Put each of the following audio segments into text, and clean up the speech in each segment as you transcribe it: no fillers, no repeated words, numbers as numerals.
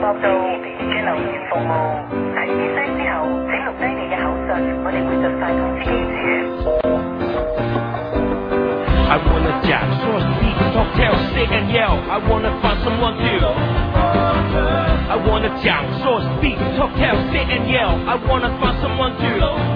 播到嘅留言服務，喺結聲之後請錄低你嘅口述，我哋會盡快通知機主。 I wanna jack, soar, speak, talk, tell, sit and yell. I wanna find someone to. I wanna jack, soar, speak, talk, tell, sit and yell. I wanna find someone to.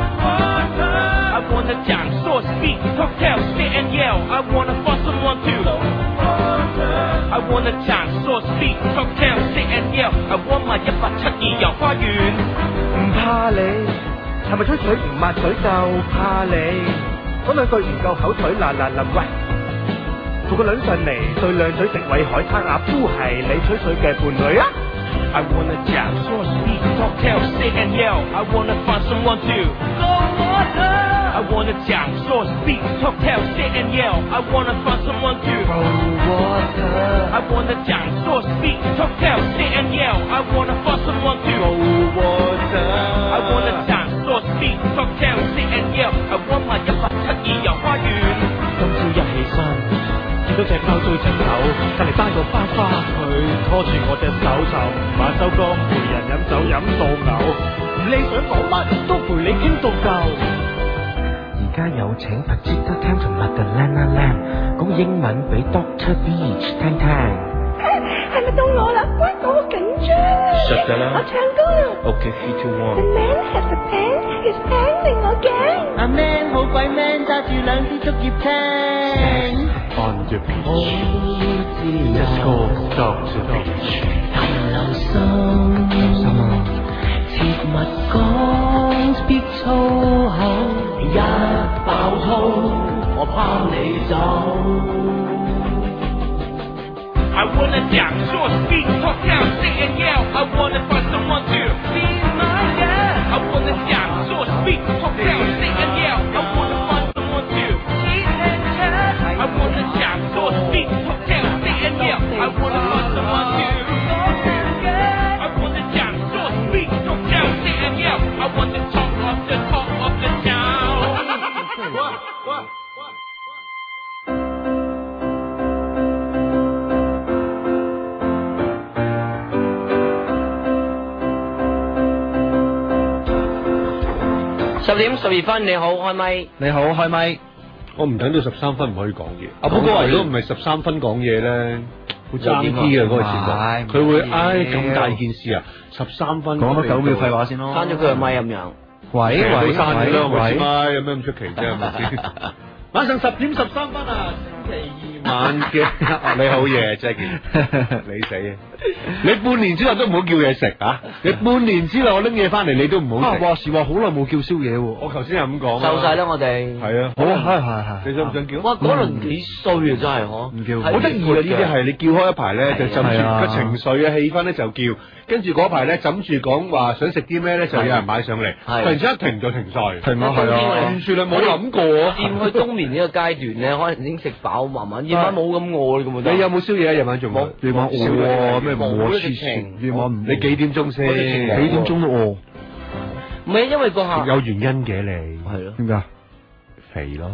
I wanna jack, soar, speak, talk, tell, sit and yell. I wanna find someone to. I wanna jack, soar, speak, talk, tell, sit and yell. I want my 172遊花園。 唔怕你，係咪吹水唔抹嘴就怕你？嗰兩句唔夠口水嗱嗱臨，喂，做個輪上嚟對靚嘴食偉海灘鴨都係你吹水嘅伴侶啊！ I wanna jack, soar, speak, talk, tell, sit and yell. I wanna find someone to. I wanna jack, soar, speak, talk, tell, sit and yell. I wanna find someone to. I wanna jack, soar, speak, talk, tell, sit and yell. I wanna find someone to. I wanna jack, soar, speak, talk, tell, sit and yell. I want my 172遊花園。 今朝一起身，見到隻貓追隻狗，隔離班個花花佢拖住我隻手就晚收工陪人飲酒飲到嘔，唔理想講乜都陪你傾到夠。而家有請 Patricia Tam 同 Madalena Lam 講英文俾 Dr. Beach 聽聽。 係咪到我啦？喂，我好緊張啊！ 實㗎啦， 我唱歌啦。 OK, 3, 2, 1。 The man has a pen, his pen 令我驚。 阿 man 好鬼 man， 揸住兩支竹葉青。 On the beach, let's go down to the beach。 談流心，切勿講 speak 粗口，一爆粗我拋你走。 I wanna jack, soar, speak, talk, tell, sit and yell. I wanna find someone to be my girl. I wanna jack, soar, speak, talk, tell, sit and yell. I wanna find someone to cheat and tell. I wanna jack, soar, speak, talk, tell, sit and yell. I wanna find someone to. I wanna jack, soar, speak, talk, tell, sit and yell. I want the top of the town. What? 10點12分，你好，開咪。 你好，開咪。 我唔等到13分唔可以講嘢。 啊不過如果唔係13分講嘢咧，會爭啲嘅嗰個節目，佢會咁大件事啊，13分講多9秒廢話先咯。 刪咗佢個咪咁樣。 喂， 都刪咗啦， 喂， 有咩咁出奇啫？係咪先？晚上10點13分啊！星期二晚嘅你好嘢，Jackie，你死啊！你半年之內都唔好叫嘢食啊！你半年之內我拎嘢翻嚟，你都唔好食。 話時話好耐冇叫宵夜喎。 我頭先係咁講。 瘦晒啦，我哋。 係啊， 好啊，係。 你想唔想叫？ 哇，嗰輪幾衰啊，真係嗬。 唔叫。 好得意啊！呢啲係你叫開一排咧，就浸住個情緒嘅氣氛咧就叫，跟住嗰排咧枕住講話想食啲咩咧，就有人買上嚟。突然之間停就停晒。 停啊，係啊。 完全係冇諗過。 佔去冬眠呢個階段咧，可能已經食飽，慢慢夜晚冇咁餓咁啊。 你有冇宵夜啊？夜晚仲冇？ 夜晚餓喎，咩冇啊？夜晚唔。 你幾點鐘先？ 幾點鐘都餓。 唔係因為個客有原因嘅你。 係咯。 點解？ 肥咯。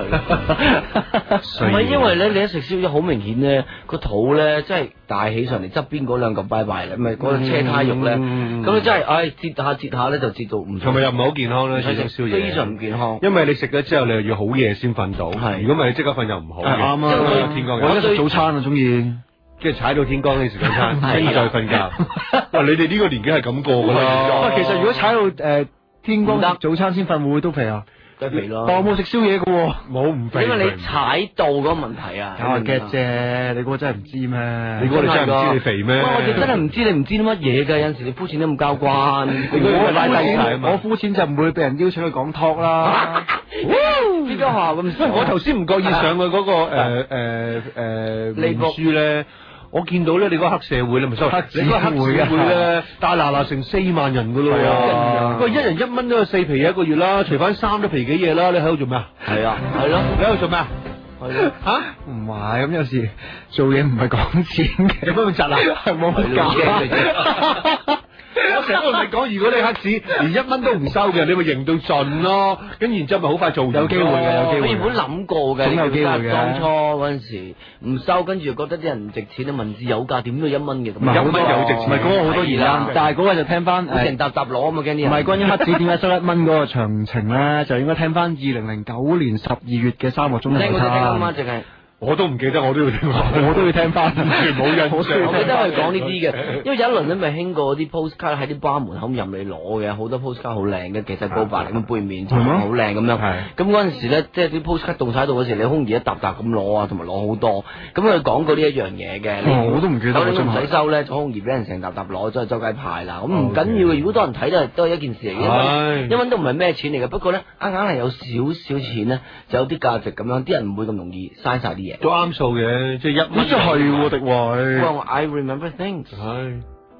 唔係因為咧，你一食宵夜好明顯咧，個肚咧真係大起上嚟，側邊嗰兩嚿拜拜咧，咪嗰個車胎肉咧，咁你真係，折下咧就折到唔。 係咪又唔係好健康咧？食宵夜非常唔健康。 因為你食咗之後，你又要好夜先瞓到。係。如果唔係，你即刻瞓又唔好。啱啊。天光。 我一食早餐啊，中意。 跟住踩到天光先食早餐，先再瞓覺。哇！你哋呢個年紀係咁過㗎啦。 其實如果踩到天光食早餐先瞓，會唔會都肥啊？ 都肥咯。 但我冇食宵夜㗎喎。 冇唔肥。 因為你踩到嗰個問題啊。 搞下 get 啫，你估真係唔知咩？ 你估你真係唔知你肥咩？ 我哋真係唔知你唔知啲乜嘢㗎，有陣時你膚淺都咁交關。 我膚淺就唔會被人邀請去講 talk 啦。 呢個下咁， 我頭先唔覺意上去嗰個面書咧。我見到咧，你嗰黑社會咧，咪收黑社會咧，大嗱成4萬人噶咯喎！喂，一人1蚊都有4皮嘢一個月啦，除翻3都皮幾嘢啦，你喺度做咩啊？ 係啊，係咯， 你喺度做咩啊？ 係嚇？唔係咁有時做嘢唔係講錢嘅， 有咩咁窒啊？ 係冇假。 我成日都同你講，如果你黑紙連1蚊都唔收嘅，你咪贏到盡咯。咁然之後咪好快做完。 有機會嘅，有機會。 我原本諗過嘅， 總有機會嘅。 當初嗰陣時唔收，跟住覺得啲人唔值錢啊，文字有價點都1蚊嘅。 唔係1蚊有值錢，唔係嗰個好多原因，但係嗰個就聽翻成沓攞啊嘛，驚啲人。 唔係關於黑紙點解收1蚊嗰個詳情咧，就應該聽翻2009年12月嘅3個鐘頭。 聽嗰啲聽啊嘛，淨係。 我都唔記得，我都要聽翻， 我都要聽翻， 完全冇印象。 我記得佢講呢啲嘅，因為有一輪咧咪興過啲 postcard 喺啲巴門口任你攞嘅，好多 postcard 好靚嘅，其實高白咁背面好靚咁樣。咁嗰陣時咧，即係啲 postcard 凍晒喺度嗰時，你空兒一沓沓咁攞啊，同埋攞好多。咁佢講過呢一樣嘢嘅。 我都唔記得。 你唔使收咧，空兒俾人成沓沓攞咗去周街派啦。咁唔緊要嘅，如果多人睇都係一件事嚟嘅。1蚊都唔係咩錢嚟嘅，不過咧硬係有少少錢咧，就有啲價值咁樣，啲人唔會咁容易嘥晒啲嘢。 都啱數嘅。即係1蚊， 真係喎，迪偉。 Well, I remember things。 係。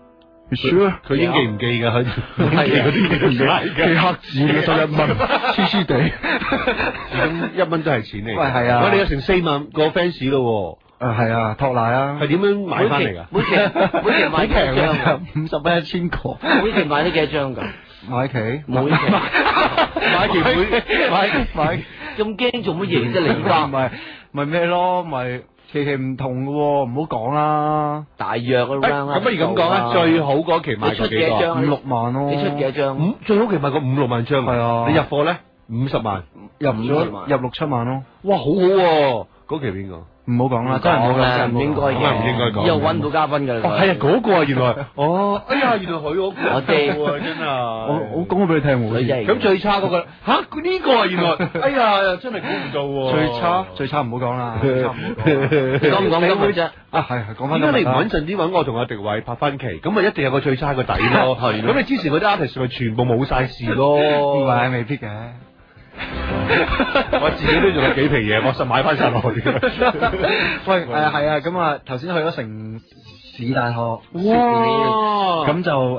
sure 佢應記唔記㗎？佢記嗰啲嘢唔記嘅。 記黑紙嘅收1蚊，黐黐地。 始終1蚊都係錢嚟。 喂，係啊。 我哋有成4萬個 fans 咯。 係啊，托奶啊。 係點樣買翻嚟㗎？ 每期買幾多張 ？50蚊1000個。 每期買咗幾多張㗎？ 買期。 每期。 買期買。 咁驚做乜嘢啫？你而家咪咩咯？咪期唔同嘅喎，唔好講啦。 大約啦。 咁不如咁講啦，最好嗰期賣過幾多 ？5-6 萬咯。 你出幾多張？ 最好期賣過5-6萬張。 係啊。 你入貨咧50萬， 入6-7萬咯。 哇，好好喎！嗰期邊個？ 唔好講啦，真係唔好啦， 唔應該嘅， 唔應該講。 以後揾到嘉賓㗎啦。 係啊，嗰個啊，原來。哦，哎呀，原來佢嗰個。 我哋喎，真係。 我講咗俾你聽喎。 咁最差嗰個嚇？呢個啊，原來。哎呀，真係估唔到喎。 最差唔好講啦。 講唔講今日啫？ 啊，係講翻。 點解你唔穩陣啲揾我同阿迪偉拍翻期？咁咪一定有個最差個底咯。係。咁你之前嗰啲 artist 咪全部冇晒事咯？ 唔係，未必嘅。 我自己都仲有幾皮嘢，我實買翻晒落去。 喂，係啊，咁啊，頭先去咗城市大學。 哇！ 咁就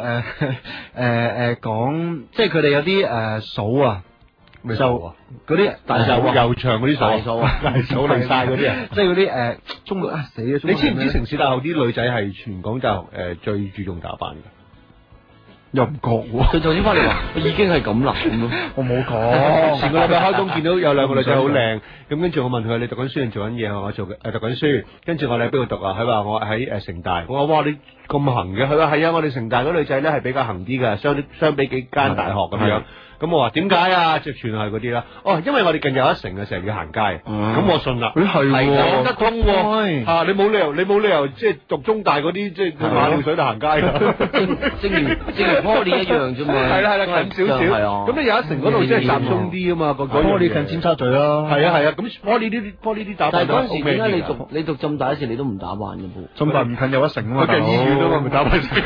講，即係佢哋有啲數啊， 咩數啊？ 嗰啲大手悠長嗰啲數啊，大數嚟晒嗰啲啊， 即係嗰啲中國死咗。 你知唔知城市大學啲女仔係全港大學最注重打扮嘅？ 又唔覺喎， 佢頭先翻嚟話，我已經係咁啦， 我冇講。 前個禮拜開工見到有兩個女仔好靚，咁跟住我問佢：你讀緊書定做緊嘢？我做讀緊書。跟住我哋喺邊度讀啊？佢話我喺城大。我話哇，你咁行嘅？佢話係啊，我哋城大嗰女仔咧係比較行啲嘅，相比幾間大學咁樣。咁我話點解啊？即係全係嗰啲啦。哦，因為我哋近又一城啊，成日要行街。咁我信啦。 佢係講得通喎。嚇，你冇理由即係讀中大嗰啲即係去馬料水度行街㗎。 正如 Poly 一樣啫嘛。 係啦，近少少。係啊。咁你又一城嗰度即係集中啲啊嘛，個 Poly 近尖沙咀啦。 係啊。咁 Poly 啲打扮。 但係嗰陣時點解你讀浸大嗰時你都唔打扮嘅噃？ 浸大唔近又一城啊嘛。 近醫院啊嘛，咪打扮成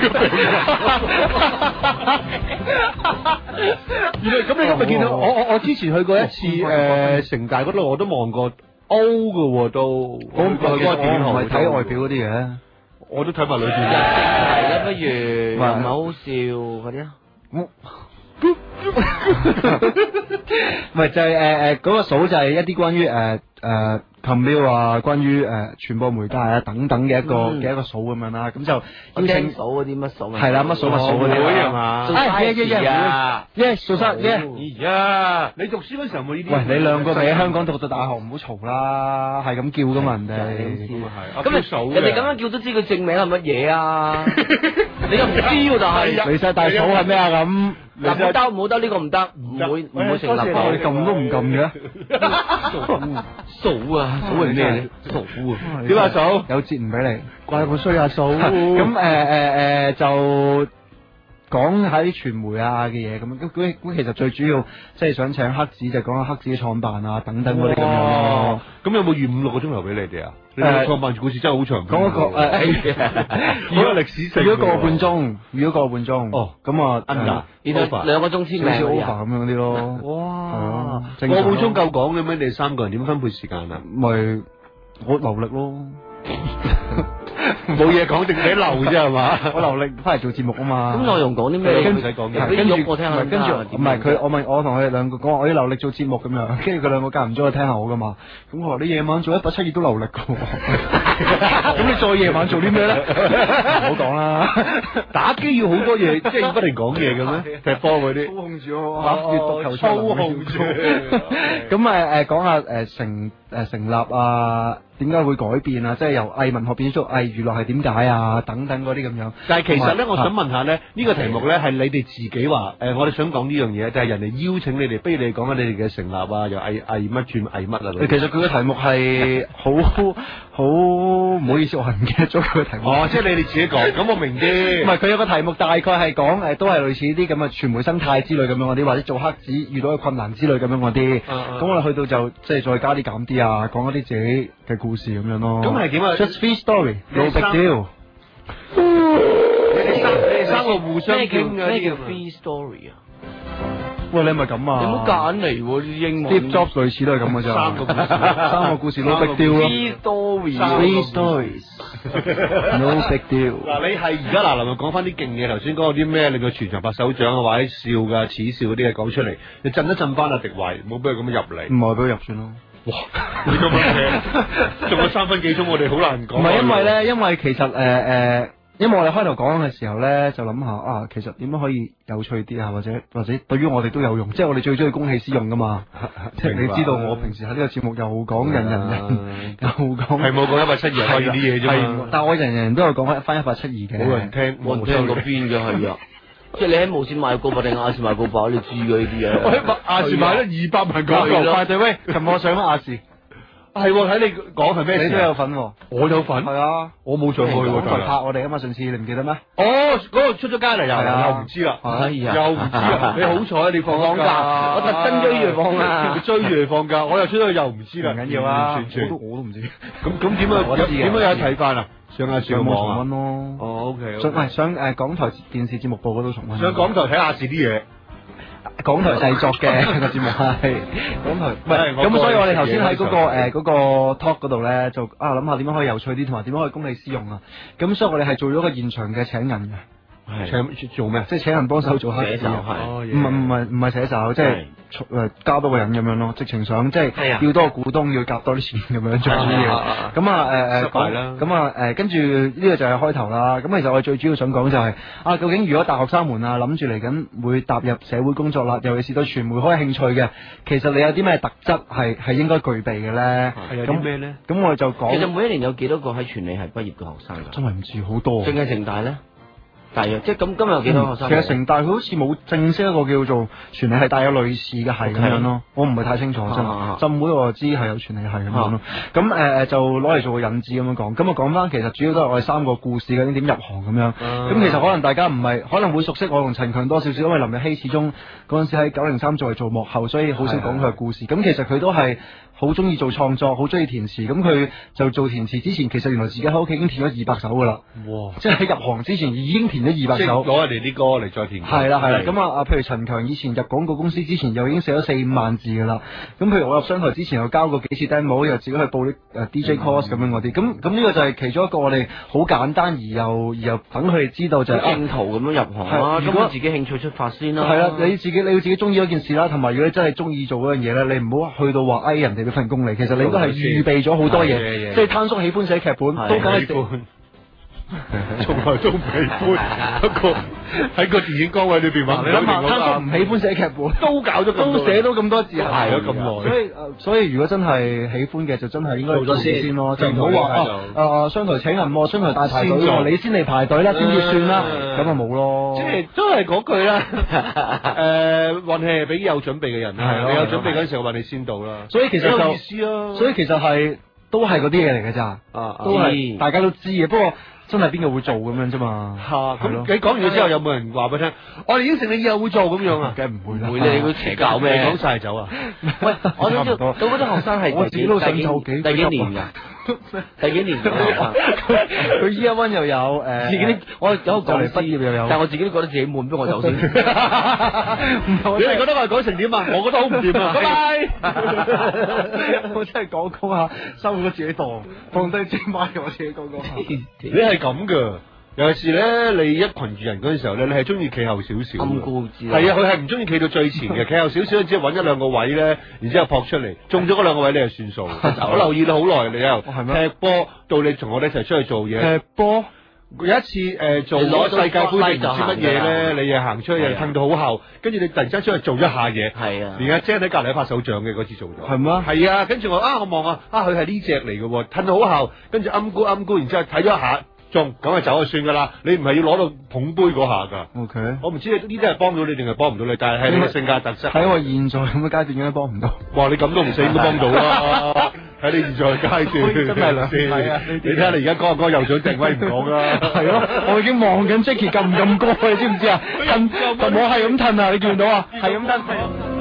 咁你今日見到我之前去過一次城大嗰度，我都望過 O 嘅喎，都我唔係睇外表嗰啲嘅， 我都睇埋裏邊。 係啦，不如唔係好笑嗰啲啊。 唔係就係嗰個數就係一啲關於commute 啊，關於傳播媒介啊等等嘅一個數咁樣啦，咁就邀請數嗰啲乜數係啦，乜數嗰啲係嘛？ 數生你讀書嗰時候冇呢啲？ 喂，你兩個未喺香港讀到大學，唔好嘈啦，係咁叫噶嘛人哋。 咁人哋咁樣叫都知佢正名係乜嘢啊？你又唔知喎，但係離晒大數係咩啊咁？ 嗱，唔好得呢個唔得，唔會成立。 我哋撳都唔撳嘅。 數啊，數係咩咧？數啊， 點啊數？ 有節唔俾你，怪我衰阿數。咁就講下啲傳媒啊嘅嘢咁，咁其實最主要即係想請黑子，就講下黑子嘅創辦啊等等嗰啲咁樣咯。 咁有冇預5-6個鐘頭俾你哋啊？你哋創辦故事真係好長。講一個如果歷史性， 預咗個半鐘。哦，咁啊 2個鐘先少少 over 咁樣啲咯。 哇，個半鐘夠講嘅咩？你哋3個人點分配時間啊？ 咪我流力咯。 冇嘢講定你流啫係嘛？ 我流力翻嚟做節目啊嘛。 咁內容講啲咩？ 唔使講嘅。 跟住我聽下。 跟住唔係佢，我同佢哋兩個講，我要流力做節目咁樣。跟住佢兩個間唔中去聽下我噶嘛。咁我話你夜晚做172都流力噶。 咁你再夜晚做啲咩咧？唔好講啦， 打機要好多嘢，即係要不停講嘢嘅咩？踢波嗰啲操控住我閱讀球操控住。 咁講下成立啊，點解會改變啊？即係由偽文學變咗做偽娛樂係點解啊？等等嗰啲咁樣。 但係其實咧，我想問下咧，呢個題目咧係你哋自己話我哋想講呢樣嘢，定係人哋邀請你哋？不如你講下你哋嘅成立啊，由偽乜轉偽乜啊？ 其實佢嘅題目係好唔好意思，我係唔記得咗佢嘅題目。 哦，即係你哋自己講，咁我明啲。 唔係，佢有個題目大概係講都係類似啲咁嘅傳媒生態之類咁樣嗰啲，或者做黑子遇到嘅困難之類咁樣嗰啲。咁我哋去到就即係再加啲減啲啊，講一啲自己嘅故事咁樣咯。 咁係點啊 ？Just free story，no big deal。 你哋三個互相傾嘅咩叫 free story 啊？ 喂，你咪咁啊？ 你唔好夾硬嚟喎，啲英文。 Steve Jobs 類似都係咁嘅啫。三個故事 no big deal 咯。Free stories，no big deal。 嗱，你係而家嗱，講翻啲勁嘢，頭先講啲咩令佢全場拍手掌啊，或者笑噶、恥笑嗰啲嘢講出嚟，你震一震翻阿迪偉，冇俾佢咁樣入嚟。 唔係俾佢入算咯。 哇！你咁樣嘅，仲有3分幾鐘，我哋好難講。 唔係因為咧，因為其實因為我哋開頭講嘅時候咧，就諗下啊，其實點樣可以有趣啲啊，或者對於我哋都有用，即係我哋最中意公器私用噶嘛。即係你知道我平時喺呢個節目又講人，又講係冇講172開呢啲嘢啫嘛。 但係我人都有講翻172嘅。 冇人聽， 冇人聽過邊嘅係啊。即係你喺無線買告白定亞視買告白，你知嘅呢啲嘢。 我喺亞視買咗200萬告白， 快對喂，琴日我上咗亞視。 係睇你講係咩事？ 你都有份喎。 我有份。 係啊， 我冇上過喎。 台拍我哋啊嘛，上次你唔記得咩？ 哦，嗰個出咗街嚟又唔知啦。 哎呀， 又唔知啦。你好彩你放假， 我特登追住放假， 追住嚟放假，我又出咗去又唔知啦。 唔緊要啊，我都唔知。 咁點啊？點樣有睇翻啊？上亞視網重溫咯。 哦，OK。 想港台電視節目部嗰度重溫。 上港台睇亞視啲嘢。 港台製作嘅個節目係港台，唔係咁，所以我哋頭先喺嗰個 talk 嗰度咧，就諗下點樣可以有趣啲，同埋點樣可以公器私用啊。咁所以我哋係做咗個現場嘅請人嘅， 請做咩？ 即係請人幫手做黑手，唔係寫手，即係加多個人咁樣咯。直情想即係要多個股東，要夾多啲錢咁樣最主要。咁跟住呢個就係開頭啦。咁其實我哋最主要想講就係究竟如果大學生們諗住嚟緊會踏入社會工作啦，尤其是對傳媒好有興趣嘅，其實你有啲咩特質係應該具備嘅咧？ 係有啲咩咧？ 咁我哋就講， 其實每一年有幾多個喺傳理系畢業嘅學生㗎？ 真係唔知好多。淨係城大咧？大約即係咁，今日有幾多學生？ 其實城大佢好似冇正式一個叫做傳理系，但有類似嘅係咁樣咯。我唔係太清楚真。浸會我知係有傳理系咁樣咯。咁就攞嚟做個引子咁樣講。咁啊講翻，其實主要都係我哋3個故事究竟點入行咁樣。咁其實可能大家唔係可能會熟悉我同陳強多少少，因為林日曦始終嗰陣時喺903做嚟做幕後，所以好少講佢嘅故事。咁其實佢都係好中意做創作，好中意填詞。咁佢就做填詞之前，其實原來自己喺屋企已經填咗200首噶啦。哇！即係喺入行之前已經填咗200首， 攞人哋啲歌嚟再填。 係啦。咁譬如陳強以前入廣告公司之前，又已經寫咗4-5萬字噶啦。咁譬如我入商台之前，又交過幾次 demo，又自己去報啲DJ course 咁樣嗰啲。咁呢個就係其中一個我哋好簡單而又等佢哋知道就係正途咁樣入行啦。如果自己興趣出發先啦。 係啦，你要自己中意嗰件事啦，同埋如果你真係中意做嗰樣嘢咧，你唔好去到話人哋份工嚟。其實你應該係預備咗好多嘢，即係攤叔喜歡寫劇本，都梗係從來都唔喜歡。不過喺個電影崗位裏邊話， 你諗下，攤叔唔喜歡寫劇本， 都搞咗都寫到咁多字， 排咗咁耐。 所以如果真係喜歡嘅，就真係應該做咗先咯，就唔好話商台請人，商台大排隊，你先嚟排隊啦，先至算啦，咁啊冇咯。 即係都係嗰句啦。運氣係俾有準備嘅人啦，你有準備嗰陣時，我運你先到啦。 所以其實有意思啊。 所以其實都係嗰啲嘢嚟嘅咋，都係大家都知嘅。不過真係邊個會做咁樣啫嘛？ 咁你講完咗之後，有冇人話俾你聽？我哋應承你以後會做咁樣啊？ 梗係唔會啦。 唔會你會邪教咩？ 講晒走啊！ 喂，我想知道嗰啲學生係我自己都想做第幾年㗎？第幾年？ 佢 Year 1又有自己我有講畢業又有， 但係我自己都覺得自己悶，不過我走先。 你哋覺得我改成點啊？我覺得好唔掂啊！拜拜！ 我真係講下收咗自己檔，放低支麥我自己講下。 你係咁噶？ 尤其是咧，你一群住人嗰陣時候咧，你係中意企後少少。 暗顧之係啊，佢係唔中意企到最前嘅，企後少少，只係揾一兩個位咧，然之後撲出嚟，中咗嗰兩個位你就算數。我留意你好耐，你由踢波到你同我哋一齊出去做嘢。踢波有一次做攞世界盃定唔知乜嘢咧，你又行出去又褪到好後，跟住你突然間出去做一下嘢。係啊，連阿姐喺隔離拍手掌嘅嗰次做咗。係咩？係啊，跟住我望啊，佢係呢隻嚟嘅喎，褪到好後，跟住暗估，然之後睇咗一下。中咁就走就算噶啦，你唔係要攞到捧杯嗰下噶。OK，我唔知呢啲係幫到你定係幫唔到你，但係係你嘅性格特質。喺我現在咁嘅階段應該幫唔到。哇！你咁都唔死應該幫到啦。喺你現在嘅階段，真係兩先。你睇下你而家講唔講又想定威唔講啦？係咯，我已經望緊 Jackie 撳唔撳歌，你知唔知啊？撳我係咁褪啊！你見唔到啊？係咁褪。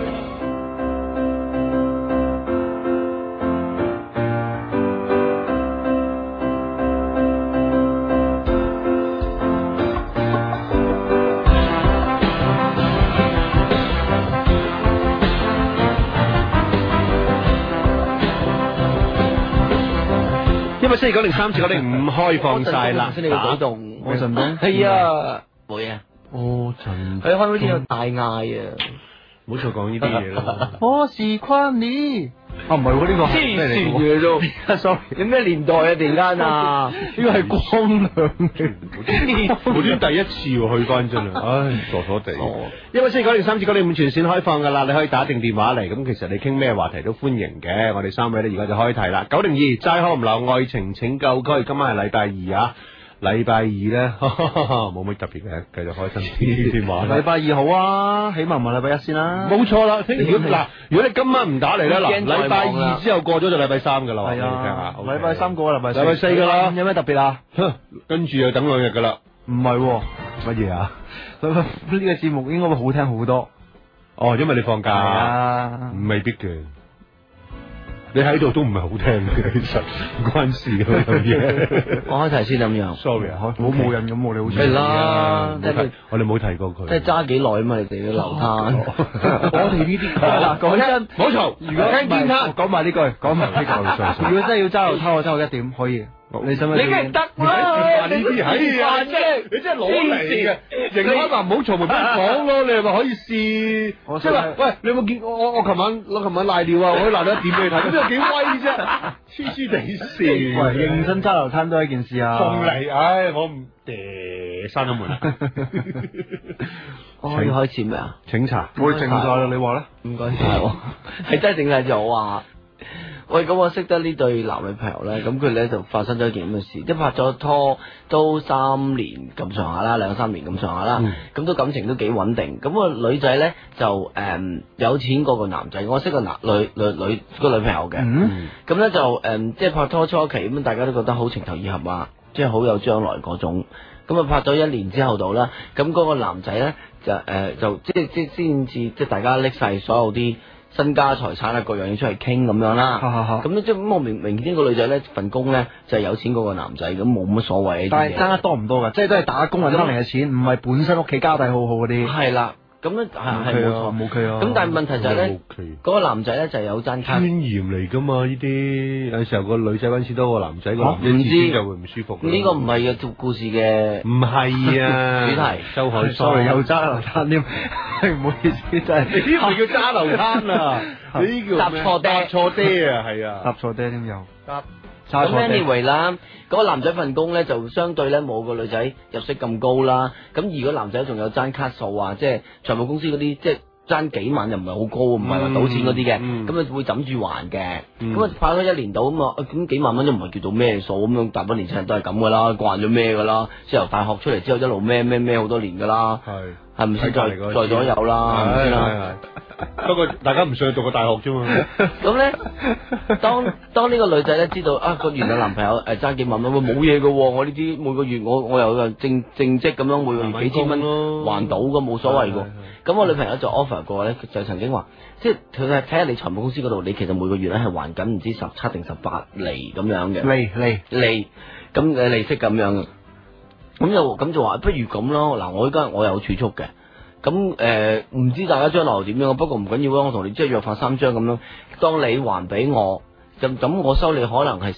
因為星期903至905開放晒啦， 先你要舉動， 我陣間係啊，冇嘢。 我陣佢開會之後大嗌啊， 唔好再講呢啲嘢啦。 我是昆你唔係喎呢個黐線嘢都 ，sorry， 你咩年代啊？突然間啊，呢個係光亮嘅， 無端第一次去翻真係，唉，傻傻地。因為星期903至905全線開放噶啦，你可以打定電話嚟，咁其實你傾咩話題都歡迎嘅。我哋3位咧而家就開題啦，902齋開唔留愛情拯救區，今晚係禮拜2啊。禮拜2咧冇乜特別嘅，繼續開心啲電話。 禮拜2好啊，起碼唔係禮拜1先啦。 冇錯啦，如果你今晚唔打嚟咧，嗱，禮拜2之後過咗就禮拜3噶啦。係啊， 禮拜3過，禮拜 4噶啦。 有咩特別啊？ 跟住又等2日噶啦。 唔係乜嘢啊？呢個節目應該會好聽好多。 哦，因為你放假啊， 未必嘅。你喺度都唔係好聽嘅，其實唔關事嘅樣嘢。 我開題先咁樣。 Sorry 啊， 好冇人咁，我哋好似係啦， 我哋冇提過佢。 即係揸幾耐啊嘛？你哋嘅流灘， 我哋呢啲嗱講真， 唔好嘈。如果聽見他講埋呢句，講埋呢句。如果真係要揸流灘，我揸到1點可以。你使唔使？ 你梗係得啦！ 呢啲係啊，你真係攞嚟嘅。認開話唔好嘈，咪俾人講咯。你係咪可以試？即係話，喂，你有冇見我琴晚賴尿啊？我可以賴到1點俾你睇，咁有幾威啫？黐黐地線。 喂，認真揸流灘都係一件事啊。 仲嚟，唉，我唔閂咗門啦。 可以開始咩啊？ 請查。 會靜晒啦，你話咧？ 唔該晒喎，係真係靜晒就好啊。喂，咁我識得呢對男女朋友咧，咁佢咧就發生咗一件咁嘅事，即係拍咗拖都3年咁上下啦，2-3年咁上下啦，咁都感情都幾穩定。咁個女仔咧就有錢過個男仔，我識個女朋友嘅，咁咧就即係拍拖初期咁，大家都覺得好情投意合啊，即係好有將來嗰種。咁啊拍咗1年之後到啦，咁嗰個男仔咧就即係先至即係大家拎晒所有啲身家財產啊，各樣嘢出嚟傾咁樣啦。咁即係咁，我明顯個女仔咧份工咧就係有錢過個男仔，咁冇乜所謂。 但係爭得多唔多噶？即係都係打工揾翻嚟嘅錢，唔係本身屋企家底好好嗰啲。 係啦，咁咧係冇錯冇計啊。 咁但係問題就係咧，嗰個男仔咧就有爭卡。 尊嚴嚟噶嘛？呢啲有時候個女仔揾錢多過男仔，個男仔自己就會唔舒服。 呢個唔係嘅故事嘅， 唔係啊主題。周海 ，sorry 又揸流灘添。唔好意思，真係呢啲唔係叫揸流灘啊，呢啲叫搭錯爹啊，係啊， 搭錯爹添又搭。咁 anyway 啦，嗰個男仔份工咧就相對咧冇個女仔入息咁高啦。咁如果男仔仲有爭卡數啊，即係財務公司嗰啲，即係爭幾萬又唔係好高，唔係話賭錢嗰啲嘅，咁啊會枕住還嘅。咁啊拍咗1年到咁啊，咁幾萬蚊都唔係叫做咩數咁樣，大部分年輕人都係咁噶啦，慣咗咩噶啦，即係由大學出嚟之後一路咩好多年噶啦。係咪先？在咗有啦， 係。不過大家唔想去讀個大學啫嘛。 咁咧，當呢個女仔咧知道啊個原來男朋友爭幾萬蚊，冇嘢噶，我呢啲每個月我有個正職咁樣，每個月幾千蚊還到噶，冇所謂噶。咁我女朋友就 offer 過咧，就曾經話，即係睇下你財務公司嗰度，你其實每個月咧係還緊唔知17定18厘咁樣嘅利，咁利息咁樣。咁就話不如咁咯，嗱我依家我有儲蓄嘅，咁唔知大家將來點樣，不過唔緊要啊，我同你即係約法3章咁樣，當你還俾我，咁我收你可能係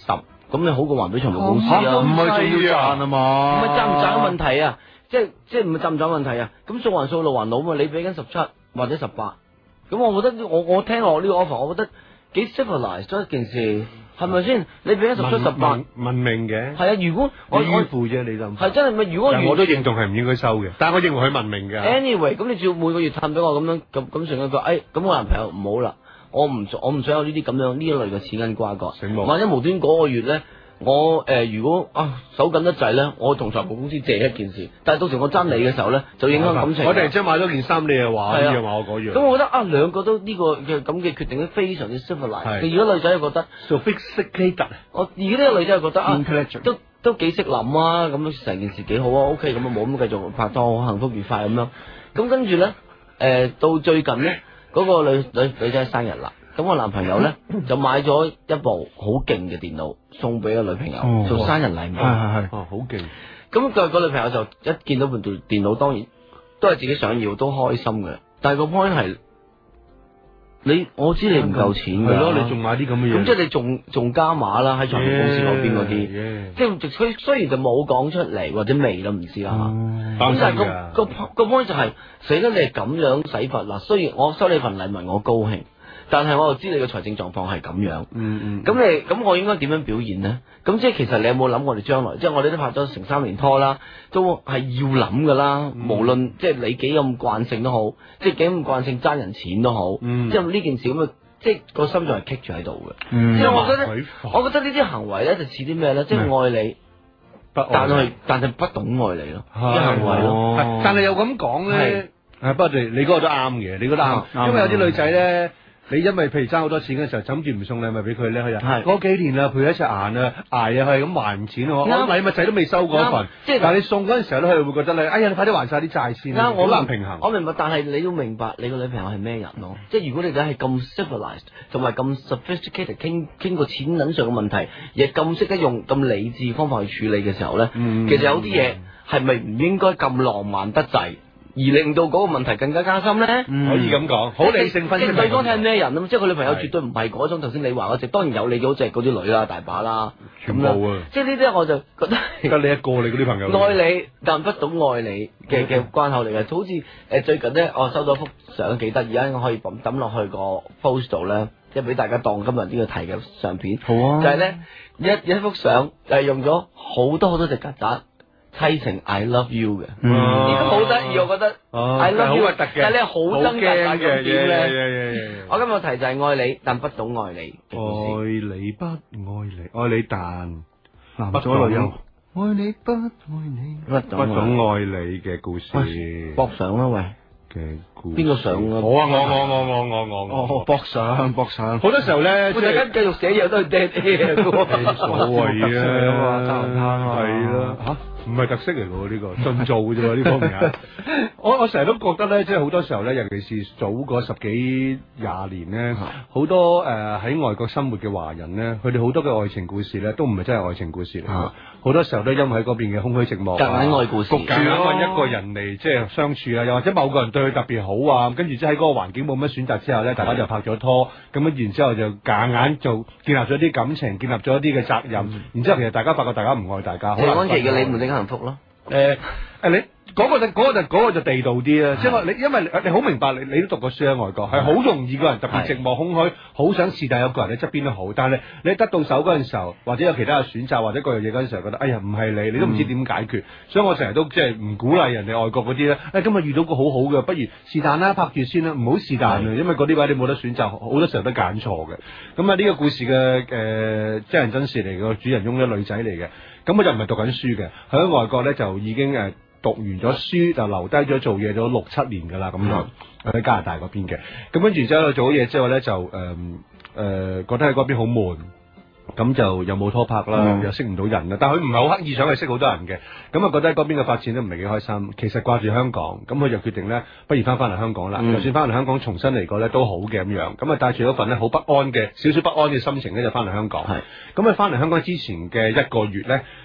咁你好過還俾財務公司啊？ 唔係仲要賺啊嘛？ 唔係賺唔賺嘅問題啊，即係唔係賺唔賺問題啊？咁數還數路還路嘛，你俾緊17或者18，咁我覺得我聽落呢個 offer，我覺得幾 civilized 咗一件事。係咪先？你俾咗17、18， 文明嘅。 係啊，如果我迂腐啫，你就係真係咪？如果我都認同係唔應該收嘅，但係我認為佢文明嘅。 Anyway， 咁你只要每個月氹俾我咁樣咁算一個，咁我男朋友唔好啦，我唔想有呢啲咁樣呢一類嘅錢銀瓜葛。萬一無端嗰個月咧，我如果手緊得滯咧，我同財務公司借一件事，但係到時我爭你嘅時候咧，就影響感情。 我突然之間買咗件衫，你又話呢樣話我嗰樣。 咁我覺得兩個都呢個嘅咁嘅決定咧，非常之 civilized。如果女仔又覺得 sophisticated， 我而家呢個女仔又覺得都幾識諗啊，咁成件事幾好啊 ，OK， 咁啊冇咁繼續拍拖，好幸福愉快咁樣。咁跟住咧，到最近咧，嗰個女仔生日啦。咁我男朋友咧就買咗一部好勁嘅電腦送俾個女朋友做生日禮物， 係好勁。 咁個女朋友就一見到部電腦，當然都係自己想要，都開心嘅。但係個 point 係我知你唔夠錢㗎， 係咯，你仲買啲咁嘅嘢， 咁即係你仲加碼啦，喺財務公司嗰邊嗰啲，即係佢雖然就冇講出嚟或者未都唔知啦嚇。咁但係個 point 就係死得你係咁樣使法嗱，雖然我收你份禮物我高興。但係我又知你嘅財政狀況係咁樣，咁我應該點樣表現呢？咁即係其實你有冇諗我哋將來？即係我哋都拍咗成3年拖啦，都係要諗噶啦。無論即係你幾咁慣性都好，即係幾咁慣性爭人錢都好，即係呢件事咁即係個心臟係棘住喺度嘅。即係我覺得呢啲行為咧就似啲咩咧？即係愛你，但係不懂愛你咯，啲行為咯。 但係又咁講咧，不過你嗰個都啱嘅，你覺得啱，因為有啲女仔咧。你因為譬如爭好多錢嘅時候，枕住唔送禮物俾佢咧，佢就嗰幾年啦，陪佢一齊捱啊，係咁還錢我禮物仔都未收過一份，但係你送嗰陣時候咧，佢會覺得咧，哎呀，你快啲還晒啲債先，好難平衡。 我明白，但係你要明白你個女朋友係咩人咯？即係如果你哋係咁 civilized 同埋咁 sophisticated 傾個錢銀上嘅問題，亦咁識得用咁理智方法去處理嘅時候咧，其實有啲嘢係咪唔應該咁浪漫得滯？而令到嗰個問題更加加深咧， 可以咁講，好理性分析。 即係對方睇咩人啊？即係佢女朋友絕對唔係嗰種頭先你話嗰隻，當然有你嗰隻嗰啲女啦，大把啦， 全部啊！ 即係呢啲我就覺得得你一個，你嗰啲朋友愛你但不懂愛你嘅關口嚟嘅，好似最近咧，我收到幅相幾得意啊，我可以抌落去個 post 度咧，即係俾大家當今日呢個題嘅相片。 好啊！ 就係咧一幅相，就係用咗好多隻曱甴。砌成 I love you 嘅，好得意，我覺得 I love you 好核突嘅， 但係你好憎嘅咁點咧？我今日題就係愛你，但不懂愛你。 愛你不愛你，愛你但男左女右，愛你不愛你， 不懂愛你嘅故事。 博相啦喂！ 嘅故邊個相啊？ 我博相。 好多時候咧， 我大家繼續寫嘢都係 dead air 嘅喎。 所謂啊， 渣男攤係啦嚇。唔係特色嚟喎，呢個盡做嘅啫喎，呢方面啊！我成日都覺得咧，即係好多時候咧，尤其是早嗰10幾20年咧，好多喺外國生活嘅華人咧，佢哋好多嘅愛情故事咧，都唔係真係愛情故事嚟嘅。好多時候都因為喺嗰邊嘅空虛寂寞夾硬愛故事， 夾硬揾一個人嚟即係相處啊，又或者某個人對佢特別好啊，跟住即係喺嗰個環境冇乜選擇之後咧，大家就拍咗拖，咁樣然之後就夾硬就建立咗啲感情，建立咗一啲嘅責任，然之後其實大家發覺大家唔愛大家。 謝安琪嘅你們的幸福咯。 你嗰個就地道啲啦，即係話你，因為你好明白，你都讀過書喺外國，係好容易個人特別寂寞空虛，好想是但有個人喺側邊都好，但係你得到手嗰陣時候，或者有其他嘅選擇，或者各樣嘢嗰陣時候，覺得哎呀唔係你都唔知點解決，所以我成日都即係唔鼓勵人哋外國嗰啲咧，今日遇到個好好嘅，不如是但啦，拍住先啦，唔好是但啊，因為嗰啲位你冇得選擇，好多時候都揀錯嘅。咁啊呢個故事嘅真人真事嚟嘅，主人翁咧女仔嚟嘅，咁佢就唔係讀緊書嘅，喺外國咧就已經讀完咗書就留低咗做嘢咗6、7年噶啦，咁就喺加拿大嗰邊嘅。咁跟住之後做咗嘢之後咧就覺得喺嗰邊好悶，咁就又冇拖拍啦，又識唔到人啦。但係佢唔係好刻意想去識好多人嘅，咁啊覺得喺嗰邊嘅發展都唔係幾開心。其實掛住香港，咁佢就決定咧，不如翻嚟香港啦。就算翻嚟香港重新嚟過咧都好嘅咁樣。咁啊帶住嗰份咧好不安嘅少少不安嘅心情咧就翻嚟香港。咁啊翻嚟香港之前嘅1個月咧。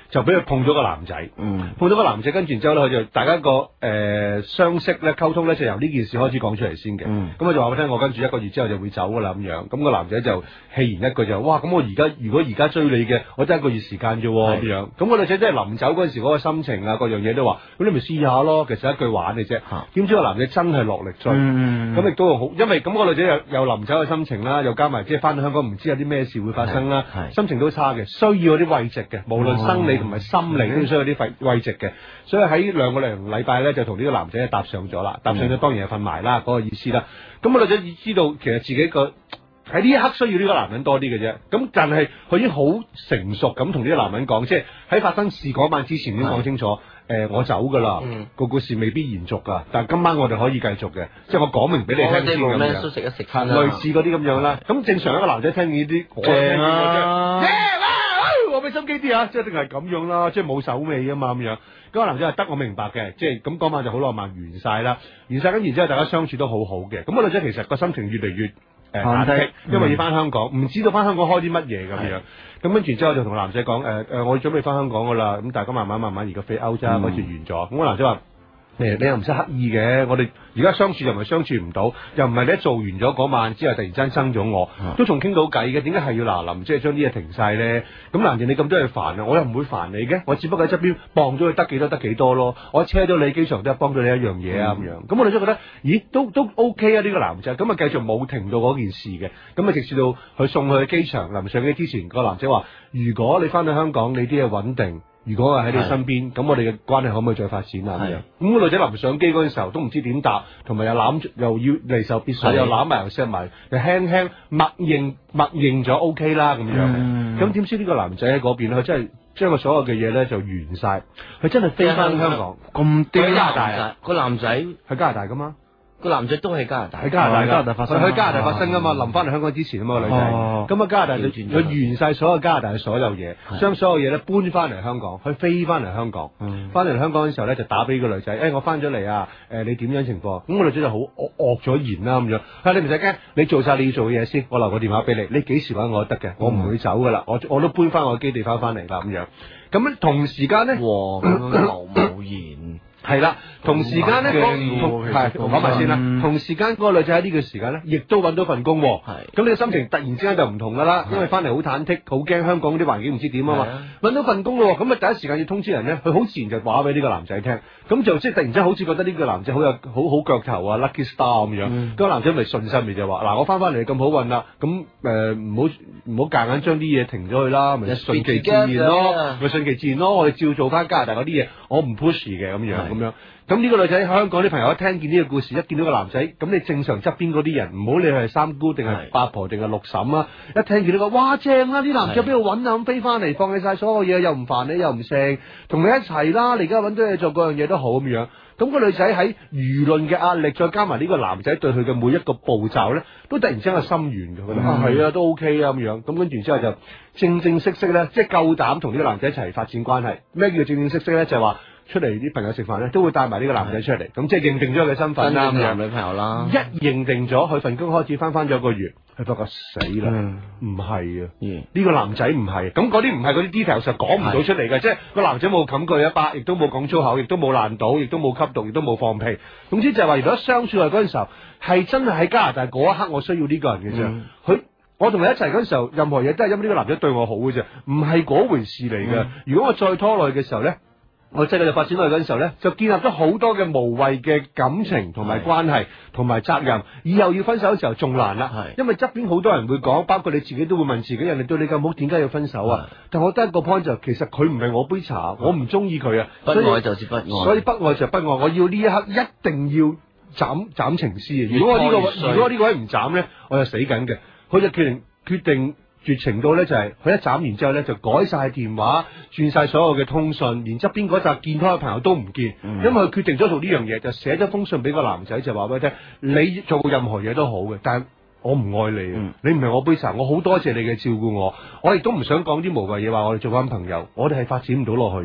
就俾佢碰咗個男仔，碰咗個男仔，跟住然之後咧，佢就大家個相識咧溝通咧，就由呢件事開始講出嚟先嘅。咁佢就話俾我聽，我跟住1個月之後就會走噶啦咁樣。咁個男仔就氣言一句就哇，咁我如果而家追你嘅，我得1個月時間啫咁樣。咁個女仔真係臨走嗰陣時嗰個心情啊，各樣嘢都話，咁你咪試下咯。其實一句玩嘅啫。點知個男仔真係落力追，咁亦都好，因為咁個女仔又臨走嘅心情啦，又加埋即係翻到香港唔知有啲咩事會發生啦，心情都差嘅，需要啲慰藉嘅，無論生理同埋心理都需要啲慰藉嘅。所以喺2個零禮拜咧，就同呢個男仔搭上咗啦，搭上咗當然係瞓埋啦，嗰個意思啦。咁個女仔知道其實自己個喺呢一刻需要呢個男人多啲嘅啫。咁但係佢已經好成熟咁同呢個男人講，即係喺發生事嗰晚之前已經講清楚。我走噶啦，個故事未必延續噶，但係今晚我哋可以繼續嘅，即係我講明俾你聽先咁樣。 食一食類似嗰啲咁樣啦。咁正常一個男仔聽呢啲，正啊，我俾心機啲啊，即係一定係咁樣啦，即係冇手尾啊嘛咁樣。嗰個男仔係得我明白嘅，即係咁嗰晚就好浪漫完晒啦，完晒跟然之後大家相處都好好嘅。咁個女仔其實個心情越嚟越忐忑，因為要翻香港，唔知道翻香港開啲乜嘢咁樣。咁跟住之後就同個男仔講，我準備翻香港噶啦，咁大家慢慢而家飛歐咋，好似完咗。咁個男仔話，你又唔使刻意嘅，我哋而家相處又唔係相處唔到，又唔係你一做完咗嗰晚之後突然間生咗我，都仲傾到偈嘅，點解係要嗱臨即係將啲嘢停晒咧？咁難道你咁多嘢煩啊？我又唔會煩你嘅，我只不過喺側邊傍咗佢得幾多咯，我車咗你機場都係幫咗你一樣嘢啊咁樣。咁我哋都覺得，咦，都 OK 啊呢個男仔，咁啊繼續冇停到嗰件事嘅，咁啊直至到佢送佢去機場，臨上機之前，個男仔話：如果你翻到香港，你啲嘢穩定。如果我喺你身邊，咁我哋嘅關係可唔可以再發展啊？咁樣，咁個女仔臨上機嗰陣時候都唔知點答，同埋又攬住，又要離愁別緒，又攬埋又錫埋，又輕輕默認咗 OK 啦咁樣。咁點知呢個男仔喺嗰邊，佢真係將佢所有嘅嘢咧就完晒，佢真係飛翻香港，咁點加拿大啊？個男仔喺加拿大噶嘛？個男仔都喺加拿大，喺加拿大發生，喺加拿大發生噶嘛？臨翻嚟香港之前啊嘛，個女仔，咁啊加拿大佢完晒所有加拿大嘅所有嘢，將所有嘢咧搬翻嚟香港，佢飛翻嚟香港，翻嚟香港嘅時候咧就打俾個女仔，我翻咗嚟啊，你點樣情況？咁個女仔就好惡咗言啦咁樣，你唔使驚，你做晒你要做嘅嘢先，我留個電話俾你，你幾時揾我都得嘅，我唔會走噶啦，我都搬翻我嘅基地翻嚟啦咁樣。咁同時間咧，無言。係啦，同時間咧，講埋先啦。同時間嗰個女仔喺呢個時間咧，亦都揾到份工。係，咁你嘅心情突然之間就唔同噶啦，因為翻嚟好忐忑，好驚香港啲環境唔知點啊嘛。揾到份工咯，咁啊第一時間要通知人咧，佢好自然就話俾呢個男仔聽，咁就即係突然之間好似覺得呢個男仔好腳頭啊 ，lucky star 咁樣。嗰個男仔咪順勢咪就話：嗱，我翻嚟咁好運啦，咁唔好夾硬將啲嘢停咗去啦，咪順其自然咯，咪順其自然咯。我哋照做翻加拿大嗰啲嘢，我唔 push 嘅咁樣。咁呢個女仔喺香港啲朋友一聽見呢個故事，一見到個男仔，咁你正常側邊嗰啲人，唔好理佢係三姑定係八婆定係六嬸啊，一聽見呢個，哇正啊！啲男仔邊度揾啊？咁飛翻嚟，放棄晒所有嘢，又唔煩你，又唔剩，同你一齊啦！你而家揾到嘢做，嗰樣嘢都好咁樣。咁個女仔喺輿論嘅壓力，再加埋呢個男仔對佢嘅每一個步驟咧，都突然之間個心軟嘅，覺得係啊，都 OK 啊咁樣。咁跟住之後就正式咧，即係夠膽同呢個男仔一齊發展關係。咩叫正式咧？就係話出嚟啲朋友食飯咧，都會帶埋呢個男仔出嚟，咁即係認定咗佢嘅身份啦。男女朋友啦，一認定咗佢份工開始翻咗1個月，佢發覺死啦，唔係啊，呢個男仔唔係，咁嗰啲唔係嗰啲 detail 實講唔到出嚟嘅，即係個男仔冇冚佢一巴，亦都冇講粗口，亦都冇爛賭，亦都冇吸毒，亦都冇放屁。總之就係話，如果相處嗰陣時候係真係喺加拿大嗰一刻，我需要呢個人嘅啫。我同你一齊嗰陣時候，任何嘢都係因為呢個男仔對我好嘅啫，唔係嗰回事嚟嘅。如果我再拖落去嘅時候咧，我真係就發展落去嗰陣時候咧，就建立咗好多嘅無謂嘅感情同埋關係同埋責任，以後要分手嘅時候仲難啦。因為側邊好多人會講，包括你自己都會問自己，人哋對你咁好，點解要分手啊？但我得一個 point 就其實佢唔係我杯茶，我唔中意佢啊。不愛就是不愛，所以不愛就不愛。我要呢一刻一定要斬情絲啊！如果我呢個位唔斬咧，我就死緊嘅。佢就決定絕情到咧，就係佢一斬完之後咧，就改晒電話，轉晒所有嘅通訊，連側邊嗰紮見開嘅朋友都唔見，因為佢決定咗做呢樣嘢，就寫咗封信俾個男仔，就話俾佢聽：你做任何嘢都好嘅，但係我唔愛你，你唔係我杯茶，我好多謝你嘅照顧我亦都唔想講啲無謂嘢，話我哋做翻朋友，我哋係發展唔到落去嘅。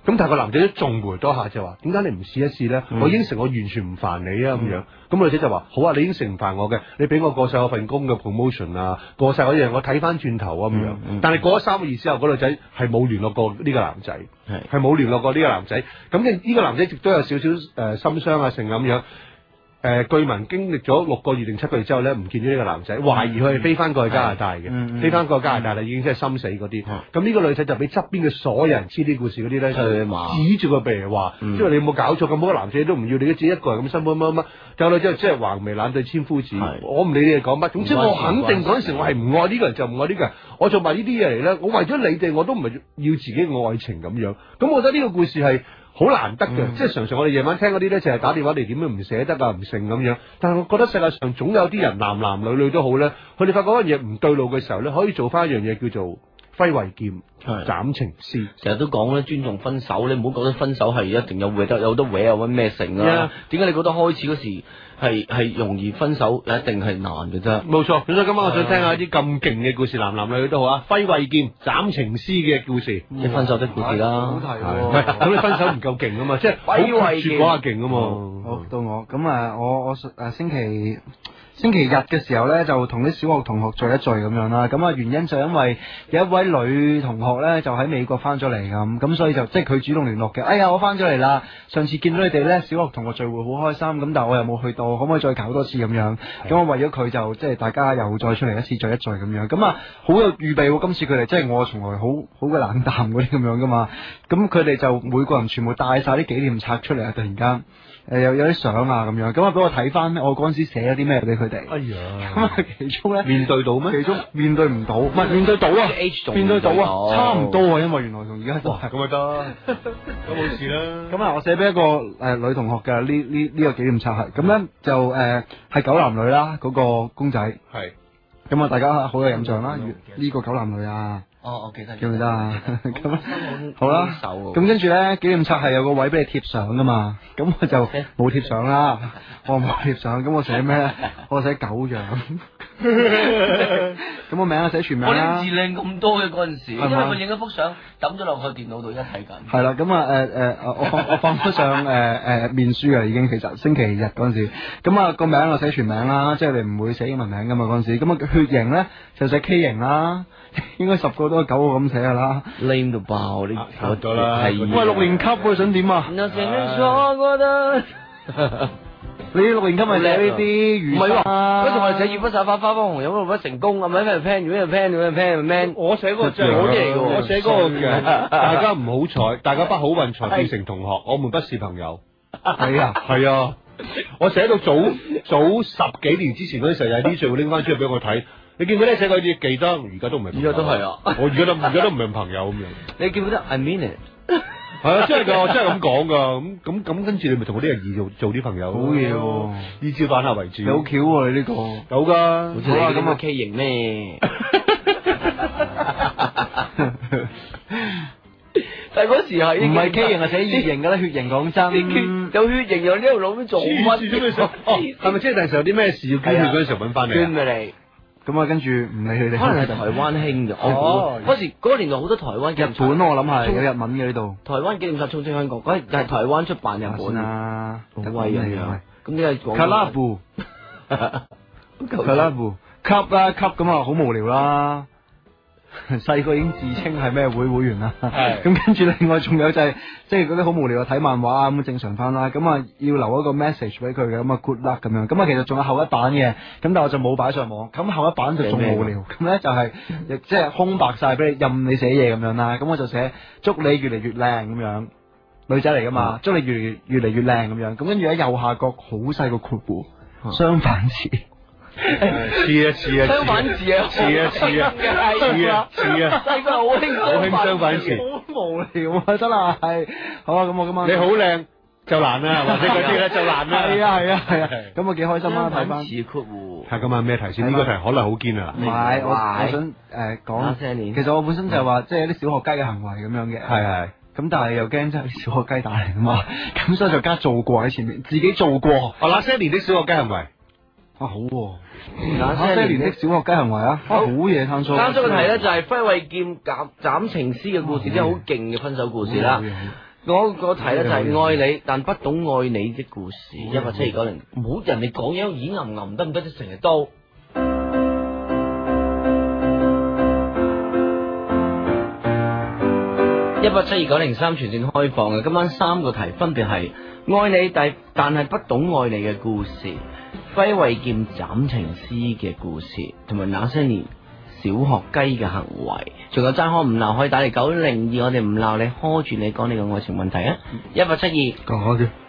咁但係個男仔都仲回多下就話，點解你唔試一試咧？我應承我完全唔煩你啊咁樣。咁女仔就話好啊，你應承唔煩我嘅，你俾我過晒我份工嘅 promotion 啊，過晒嗰啲嘢，我睇翻轉頭啊咁樣。但係過咗3個月之後，嗰女仔係冇聯絡過呢個男仔，係冇聯絡過呢個男仔。咁呢個男仔亦都有少少心傷啊，成咁樣。據聞經歷咗6個月定7個月之後咧，唔見咗呢個男仔，懷疑佢係飛翻過去加拿大嘅，飛翻過去加拿大啦，已經即係心死嗰啲。咁呢個女仔就俾側邊嘅所有人知呢故事嗰啲咧，指住個鼻話，即係你有冇搞錯？咁好多男仔都唔要你，自己一個人咁辛苦乜。有女仔即係橫眉冷對千夫指，我唔理你哋講乜，總之我肯定嗰陣時我係唔愛呢個人就唔愛呢個人，我做埋呢啲嘢嚟咧，我為咗你哋我都唔係要自己嘅愛情咁樣。咁我覺得呢個故事係好難得嘅，即係常常我哋夜晚聽嗰啲咧，就係打電話嚟點樣唔捨得啊，唔成咁樣。但係我覺得世界上總有啲人，男男女女都好咧，佢哋發覺嗰樣嘢唔對路嘅時候咧，可以做翻一樣嘢叫做揮慧劍斬情絲。 成日都講咧，尊重分手，你唔好覺得分手係一定有得搲有咩成啊？點解你覺得開始嗰時係容易分手，一定係難嘅啫？冇錯。所以今晚我想聽下啲咁勁嘅故事，男男女女都好啊，揮慧劍斬情絲嘅故事，即係分手的故事啦。好睇喎！咁你分手唔夠勁啊嘛，即係好決絕嗰下勁啊嘛。 好到我咁啊，我星期日嘅時候咧，就同啲小學同學聚一聚咁樣啦。咁啊，原因就因為有一位女同學咧，就喺美國翻咗嚟咁所以就即係佢主動聯絡嘅。哎呀，我翻咗嚟啦！上次見到你哋咧，小學同學聚會好開心，咁但係我又冇去到，可唔可以再搞多次咁樣？咁我為咗佢就即係大家又再出嚟一次聚一聚咁樣。咁啊，好有預備喎！今次佢哋即係我從來好嘅冷淡嗰啲咁樣噶嘛。咁佢哋就每個人全部帶晒啲紀念冊出嚟啊！突然間。有啲相啊咁樣，咁啊俾我睇翻我嗰陣時寫咗啲咩俾佢哋。哎呀，咁啊其中咧面對到咩？ 其中面對唔到，唔係面對到啊，面對到啊，差唔多啊，因為原來同而家都係咁咪得，咁冇事啦。咁啊，我寫俾一個女同學嘅呢個紀念冊係，咁咧就係狗男女啦，嗰個公仔係，咁啊大家好有印象啦，呢個狗男女啊。我記得記唔記得啊？咁好啦，咁跟住咧紀念冊係有個位俾你貼相噶嘛，咁我就冇貼相啦，我冇貼相，咁我寫咩咧？我寫狗樣，咁個名啊寫全名啦。我啲字靚咁多嘅嗰陣時，因為我影咗幅相抌咗落個電腦度一睇緊。係啦，咁我放咗上面書啊，已經其實星期日嗰陣時，咁啊個名我寫全名啦，即係你唔會寫英文名噶嘛嗰陣時，咁啊血型咧就寫 K 型啦。應該10個都係9個咁寫噶啦 ，lame 到爆呢錯咗啦。喂，6年級喎，想點啊？你6年級咪寫呢啲？唔係喎，嗰時我哋寫葉不灑花，花花紅，有冇不成功？係咪咩 plan？咩 plan？我寫嗰個真係好嘢嘅，我寫嗰個嘅。 大家唔好彩，大家不好運才變成同學，我們不是朋友。 係啊， 係啊，我寫到早10幾年之前嗰啲時候，有啲聚會拎翻出嚟俾我睇。你見佢咧寫嗰啲記得，而家都唔係，而家都係啊！我而家都唔係朋友咁樣。 你記唔記得 I mean it？ 係啊，真係㗎，我真係咁講㗎。咁跟住你咪同嗰啲人做啲朋友。好嘢喎！依照反下為主。 有橋喎你呢個。有㗎。 好啊，咁啊 K 型咩？但係嗰時係唔係 K 型啊，寫異型㗎啦，血型講真。 有血型又呢度攞啲做乜？ 係咪即係第時有啲咩事要捐血嗰陣時候揾翻你？ 捐俾你。 咁啊，跟住唔理佢哋。 可能係台灣興嘅，我估嗰時嗰個年代好多台灣嘅。 日本我諗係有日文嘅呢度。 台灣紀念冊充斥香港，嗰係台灣出版日本啊， 好威咁樣。咁呢個講。 卡拉布，卡拉布，級啦級咁啊，好無聊啦。細個已經自稱係咩會員啦，咁跟住另外仲有就係即係嗰啲好無聊嘅睇漫畫啊咁正常翻啦，咁啊要留一個 message 俾佢嘅，咁啊 good luck 咁樣，咁啊其實仲有後一版嘅，咁但係我就冇擺上網，咁後一版就仲無聊，咁咧就係即係空白晒俾你任你寫嘢咁樣啦，咁我就寫祝你越嚟越靚咁樣，女仔嚟噶嘛，祝你越嚟越靚咁樣，咁跟住喺右下角好細個括弧相反詞。 似啊， 相反字啊， 似啊， 細個好興相反詞， 好無聊啊，真係。好啊，咁我今晚你好靚就難啦，或者嗰啲咧就難啦。 係啊，咁啊幾開心啊，睇翻。 似括弧。 係咁啊，咩題先？呢個題可能好堅啊。 唔係，我想講，其實我本身就係話，即係啲小學雞嘅行為咁樣嘅。係。咁但係又驚真係小學雞打嚟啊嘛，咁所以就加做過喺前面，自己做過。 那些年的小學雞行為。 好喎，那些年的小學雞行為啊，好嘢，攤叔。 攤叔嘅題咧就係揮慧劍斬情絲嘅故事，即係好勁嘅分手故事啦。 我題咧就係愛你，但不懂愛你的故事。17290，唔好人哋講嘢耳吟吟得唔得？成日都。17290全線開放嘅，今晚3個題分別係愛你但係不懂愛你嘅故事，揮慧劍斬情絲嘅故事，同埋那些年小學雞嘅行為，仲有爭開唔鬧可以打嚟902，我哋唔鬧你，呵住你講你嘅愛情問題啊！172 講開啲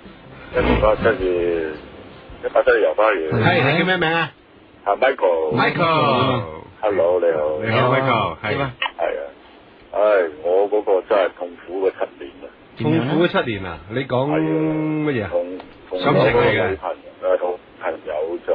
，172遊花園， 係你叫咩名啊？ 係 Michael，Hello 你好， 你好 Michael，係啊。 我嗰個真係痛苦嘅7年啊！ 痛苦嘅7年啊！你講乜嘢啊？ 同心情嚟嘅。 同朋友就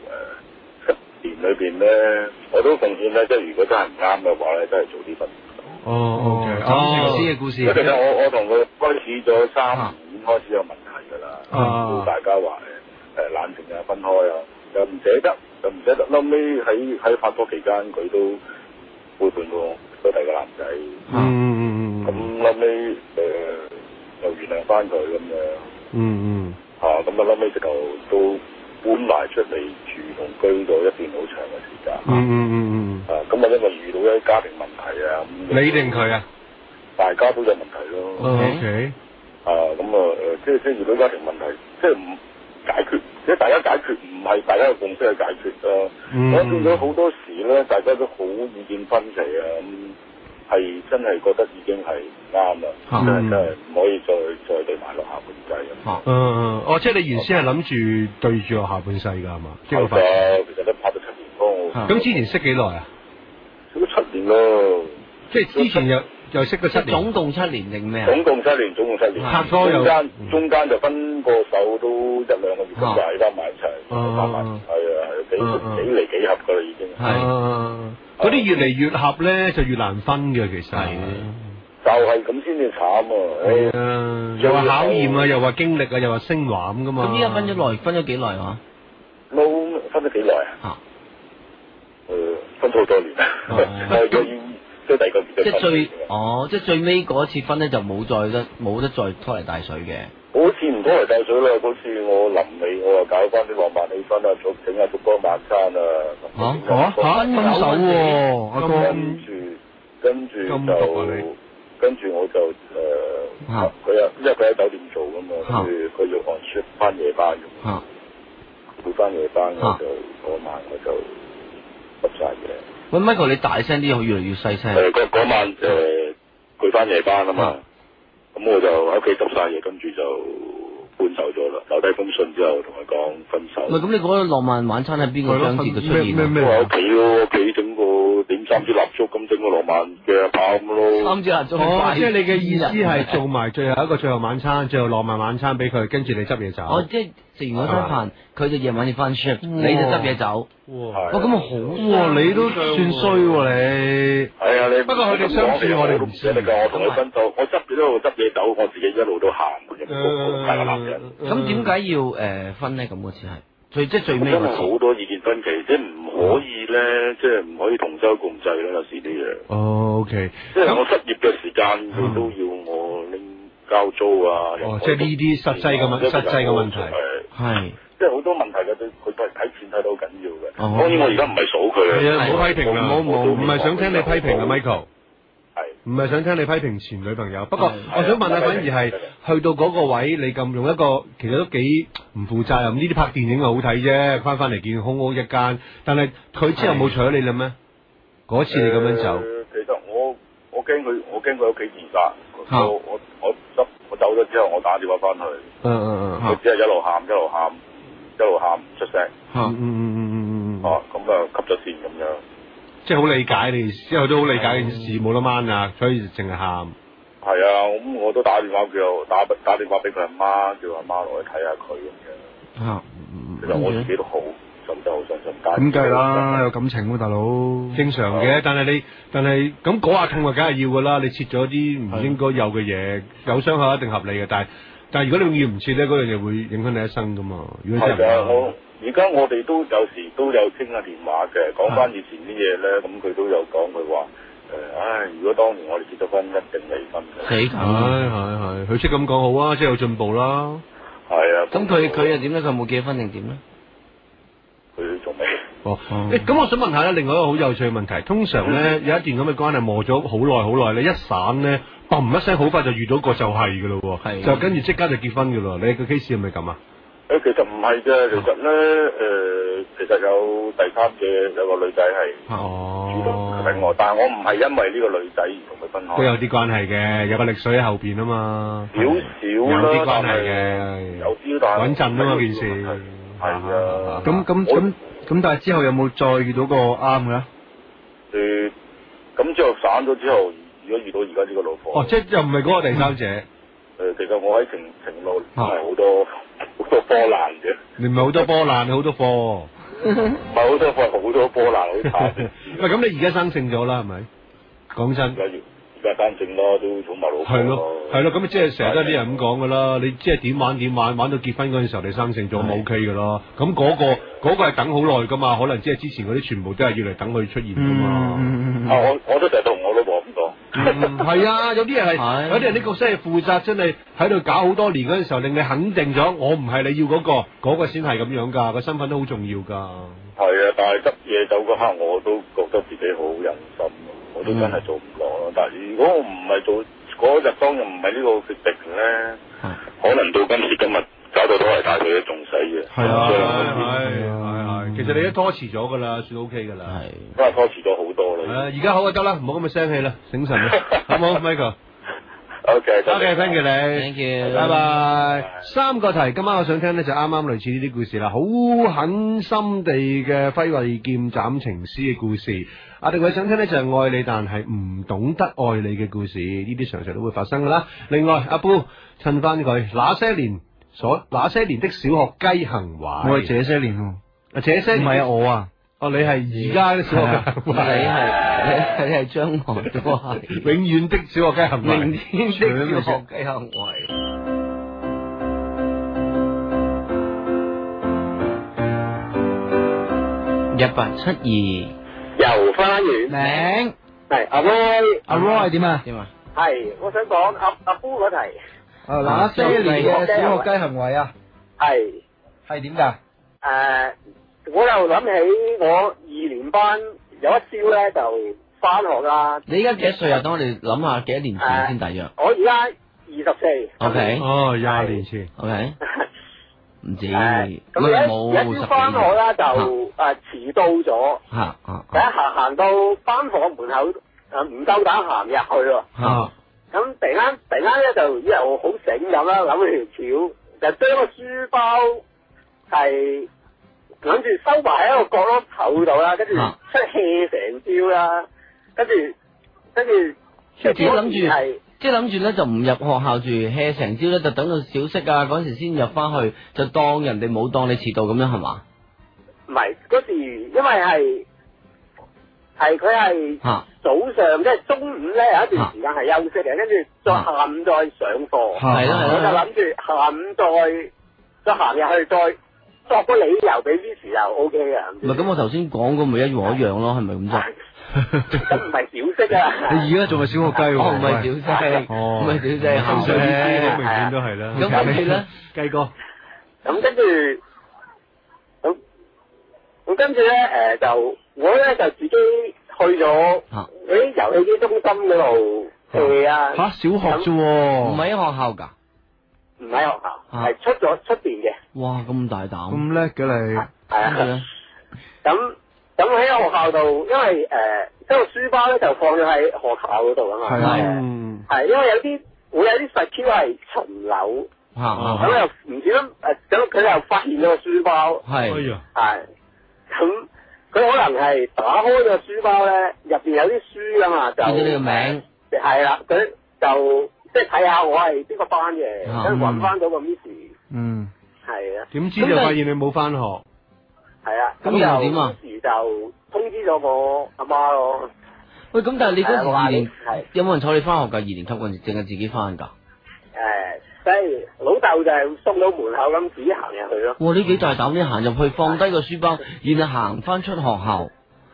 7年裏邊咧，我都奉獻咧，即係如果真係唔啱嘅話咧，真係早啲分手。 哦 OK， 情絲嘅故事。 其實我同佢開始咗3年，已經開始有問題㗎啦。大家話冷靜啊，分開啊，又唔捨得，後尾喺拍拖期間，佢都背叛過第二個男仔，咁後尾又原諒翻佢咁樣，咁後尾直頭都搬埋出嚟住同居咗一段好長嘅時間，咁因為遇到一啲家庭問題啊， 你定佢啊？ 大家都有問題咯 ，OK， 即係遇到家庭問題，即係唔解決，即係大家解決唔係大家嘅共識去解決啊，咁變咗好多時咧，大家都好意見分歧啊，係真係覺得已經係啱啦，真係唔可以再對埋落下半世咁。 即係你原先係諗住對住我下半世㗎係嘛？ 係啊，其實都拍咗7年拖。 咁之前識幾耐啊？ 識咗7年咯。即係之前又識咗7年。 總共7年定咩啊？ 總共7年。 拍拖又中間就分過手都1-2個月咁就喺翻埋一齊，翻埋係幾嚟幾合㗎啦已經。 嗰啲越嚟越合咧，就越難分嘅其實。 就係咁先至慘啊！ 又話考驗啊，又話經歷啊，又話升華咁噶嘛。 咁依家分咗幾耐啊？ 都分咗幾耐啊？分咗好多年。即係第二個月嘅分。 即係最尾嗰一次分咧，就冇得再拖泥帶水嘅。 好似唔拖泥帶水啦，嗰次我臨尾我又搞翻啲浪漫氣氛啊，整下燭光晚餐啊。 分手喎，阿哥。 跟住我就因為佢喺酒店做噶嘛，跟住佢要on shift翻夜班嘅，佢翻夜班我就嗰晚我就執晒嘢。 喂 Michael，你大聲啲，越嚟越細聲。 嗰晚佢翻夜班啊嘛，咁我就喺屋企執晒嘢，跟住就搬走咗啦，留低封信之後同佢講分手。 喂，咁你嗰個浪漫晚餐喺邊個章節度出現啊？ 我喺屋企咯，屋企整個點3支蠟燭咁整個浪漫嘅炮咁咯。3 支蠟燭。 即係你嘅意思係做埋最後一個最後晚餐，最後浪漫晚餐俾佢，跟住你執嘢走。即係食完嗰餐飯，佢就夜晚要翻 shift，你就執嘢走。哇！咁啊好， 你都算衰喎你。 係啊，你不過佢哋相處我哋唔知。 我同佢分手，我執幾多路執嘢走，我自己一路都喊，大個男人。 咁點解要分呢？咁嗰次係即係最尾嗰次。 好多意見分歧，即係唔可以咧，即係唔可以同舟共濟啦，有時啲嘢。 OK。 即係我失業嘅時間，佢都要我拎交租啊。 即係呢啲實際嘅問題。 係。 即係好多問題嘅，佢睇錢睇到好緊要嘅。當然我而家唔係數佢啊。 係啊，唔好批評啦，唔係想聽你批評啊 Michael。 係。 唔係想聽你批評前女朋友，不過我想問下，反而係去到嗰個位，你咁用一個其實都幾唔負責任，呢啲拍電影就好睇啫，翻嚟見空屋一間，但係佢之後冇娶你啦咩？嗰次你咁樣走？ 其實我驚佢喺屋企自殺。我走咗之後，我打電話翻去。佢只係一路喊唔出聲。咁啊吸咗線咁樣。 即係好理解你，之後都好理解件事冇得掹啊，所以淨係喊。 係啊，咁我都打電話打電話俾佢阿媽，叫阿媽落去睇下佢咁樣。其實我自己都好真係好傷心。 咁計啦，有感情喎，大佬。 正常嘅，但係咁嗰下痛啊，梗係要㗎啦。你切咗啲唔應該有嘅嘢，有傷口一定合理嘅。但係如果你要唔切咧，嗰樣嘢會影響你一生㗎嘛。如果真係而家我哋都有時都有傾下電話嘅，講翻以前啲嘢咧，咁佢都有講佢話如果當年我哋結咗婚，一定離婚嘅。 死係，佢識咁講好啊，即係有進步啦。 係啊。 咁佢又點咧？佢冇結婚定點咧？ 佢仲未。 咁我想問下咧，另外一個好有趣嘅問題，通常咧有一段咁嘅關係磨咗好耐，你一散咧，嘣一聲好快就遇到個就係噶咯喎，就跟住即刻就結婚噶咯。你個 case 係咪咁啊？ 其實唔係嘅，其實咧其實有第三者，有個女仔係主動揾我，但係我唔係因為呢個女仔而同佢分開。 都有啲關係嘅，有個力水喺後邊啊嘛。 少少啦， 有啲關係嘅， 有啲但係穩陣啊嘛件事。 係啊。 咁但係之後有冇再遇到個啱嘅咧？ 咁之後散咗之後，如果遇到而家呢個老婆。 即係又唔係嗰個第三者。 其實我喺情路係好多波瀾嘅。你唔係好多波瀾，好多貨。唔係好多貨，好多波瀾，好慘。 喂，咁你而家生性咗啦，係咪？講真。 而家生性咯，都寵物老婆。 係咯，咁即係成日都有啲人咁講噶啦。你即係點玩到結婚嗰陣時候，你生性咗咪 OK 噶咯？咁嗰個係等好耐噶嘛，可能即係之前嗰啲全部都係要嚟等佢出現噶嘛。 我都成日同我老婆咁講。 係啊，有啲人係，有啲人呢個真係負責，真係喺度搞好多年嗰陣時候，令你肯定咗，我唔係你要嗰個先係咁樣㗎，個身份都好重要㗎。 係啊，但係執嘢走嗰刻，我都覺得自己好忍心，我都真係做唔落咯。但係如果我唔係做嗰日當日唔係呢個決定咧，可能到今時今日搞到都係大佢都仲死嘅。係啊，其實你都拖遲咗㗎啦，算 OK 㗎啦。係， 都係拖遲咗好多啦。 而家好就得啦，唔好咁嘅聲氣啦，醒神啦，好冇 Michael？OK，thank you 你 ，thank you， 拜拜。3個題，今晚我想聽咧就啱啱類似呢啲故事啦，好狠心地嘅揮慧劍斬情絲嘅故事。阿迪偉想聽咧就係愛你但係唔懂得愛你嘅故事，呢啲常常都會發生噶啦。另外阿 Boo 襯翻佢那些年的小學雞行為， 我係這些年喎， 這些唔係啊我啊。 你係而家嘅小學雞行為， 你係將來都係永遠的小學雞行為， 明天的小學雞行為。1872 遊花園名係阿 Roy， 阿 Roy 點啊？ 係我想講阿 Boo 嗰題。 那些年嘅小學雞行為啊？係點㗎？ 我就諗起我2年班有一朝咧就翻學啦。 你而家幾多歲啊？等我哋諗下幾多年前先大約。 我而家24。 OK。 哦，20年前。 OK。唔知。 咁有一朝翻學啦，就遲到咗。第一行到班房門口，唔夠膽行入去喎。咁突然間咧就以為我好醒咁啦，諗起條橋，就將個書包係諗住收埋喺一個角落頭度啦，跟住出 hea 成朝啦，跟住即係諗住咧就唔入學校住 hea 成朝咧，就等到小息啊嗰時先入翻去，就當人哋冇當你遲到咁樣係嘛？唔係嗰時，因為係佢係早上即係中午咧有一段時間係休息嘅，跟住再下午再上課，我就諗住下午再行入去再作個理由俾 Miss 就 O K 嘅。唔係咁，我頭先講嗰咪一模一樣咯，係咪咁啫？咁唔係小息啊！ 你而家仲係小學雞喎？ 唔係小息，唔係小息， 通常呢啲好明顯都係啦。 咁跟住咧， 雞哥。 咁跟住咧，就我咧就自己去咗嗰啲遊戲機中心嗰度去啊。 小學啫喎， 唔係喺學校㗎。 唔喺學校，係出邊嘅。 哇，咁大膽， 咁叻嘅你。 係啊。咁喺學校度，因為即係個書包咧就放咗喺學校嗰度啊嘛。係因為會有啲實 Q 係巡樓。咁又唔知咁咁佢又發現咗個書包。係。咁佢可能係打開個書包咧，入邊有啲書噶嘛，就見到你個名。係啦，佢就。即係睇下我係邊個班嘅，跟住揾翻到個 Miss。係啊。點知就發現你冇翻學。係啊。咁又點啊？Miss就通知咗我阿媽咯。喂，咁但係你嗰時2年，有冇人坐你翻學㗎？2年級嗰陣，淨係自己翻㗎？即係老豆就係送到門口咁，自己行入去咯。哇！你幾大膽？你行入去放低個書包，然後行翻出學校。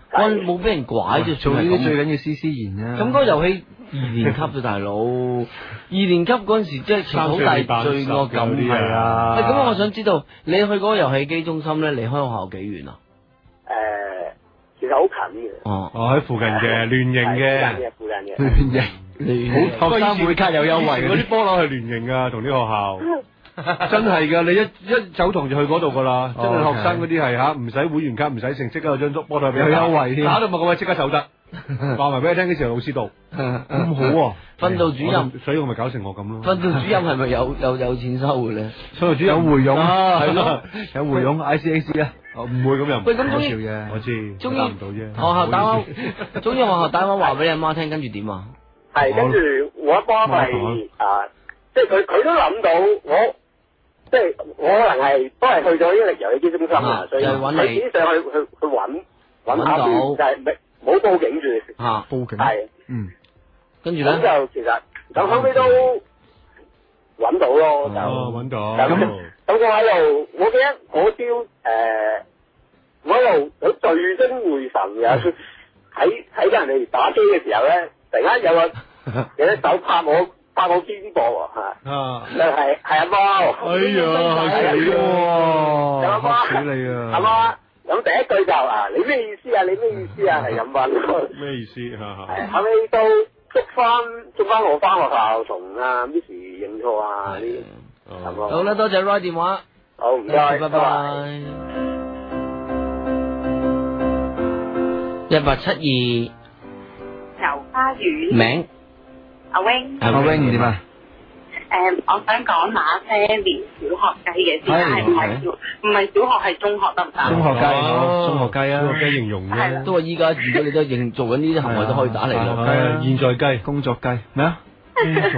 我冇俾人拐啫， 做呢啲最緊要斯斯然啫。 咁嗰個遊戲2年級啫，大佬，2年級嗰陣時即係好大罪惡感啲係啊。 咁我想知道你去嗰個遊戲機中心咧，離開學校幾遠啊？ 其實好近嘅。 哦，喺附近嘅聯營嘅。 附近嘅。 聯營。學生會卡有優惠。嗰啲波樓係聯營啊，同啲學校。真係噶，你一走堂就去嗰度噶啦，真係學生嗰啲係嚇，唔使會員卡，唔使剩，即刻有張波台俾你優惠添，打到某個位即刻走得，話埋俾你聽幾時老師到，咁好啊！ 訓導主任， 所以我咪搞成我咁咯。 訓導主任係咪有錢收嘅咧？ 訓導主任有回佣啊，係咯，有回佣 ICAC 啊， 唔會咁又唔喂，咁講笑啫，我知， 終於答唔到啫。 學校打翻，終於學校打翻話俾你阿媽聽，跟住點啊？ 係跟住我阿媽咪即係佢都諗到我。即係我可能係都係去咗呢個遊戲機中心啊，所以佢自己上去揾下先，就係冇報警住。 報警係， 跟住咧， 咁就其實咁後尾都揾到咯，就揾到。 咁我喺度，我記得嗰朝我喺度好聚精會神嘅，睇緊人哋打機嘅時候咧，突然間有隻手拍我肩膊喎嚇，係阿媽， 哎呀，嚇死喎， 有阿媽， 嚇死你啊！ 阿媽，咁第一句就你咩意思啊？你咩意思啊？係咁問。 咩意思嚇？ 後尾都捉翻我翻學校同阿 Miss 認錯啊啲，咁咯。 好啦，多謝 Roy 電話。 好，唔該， 拜拜。1872。 遊花園。 名。 阿 wing， 阿 wing 點啊？ 我想講那些年小學雞嘅事，係唔係小學係中學得唔得？ 中學雞，中學雞啊， 中學雞形容啫。 都話依家如果你都做緊呢啲行為都可以打嚟咯。 係啊，現在雞， 工作雞咩啊？ 因為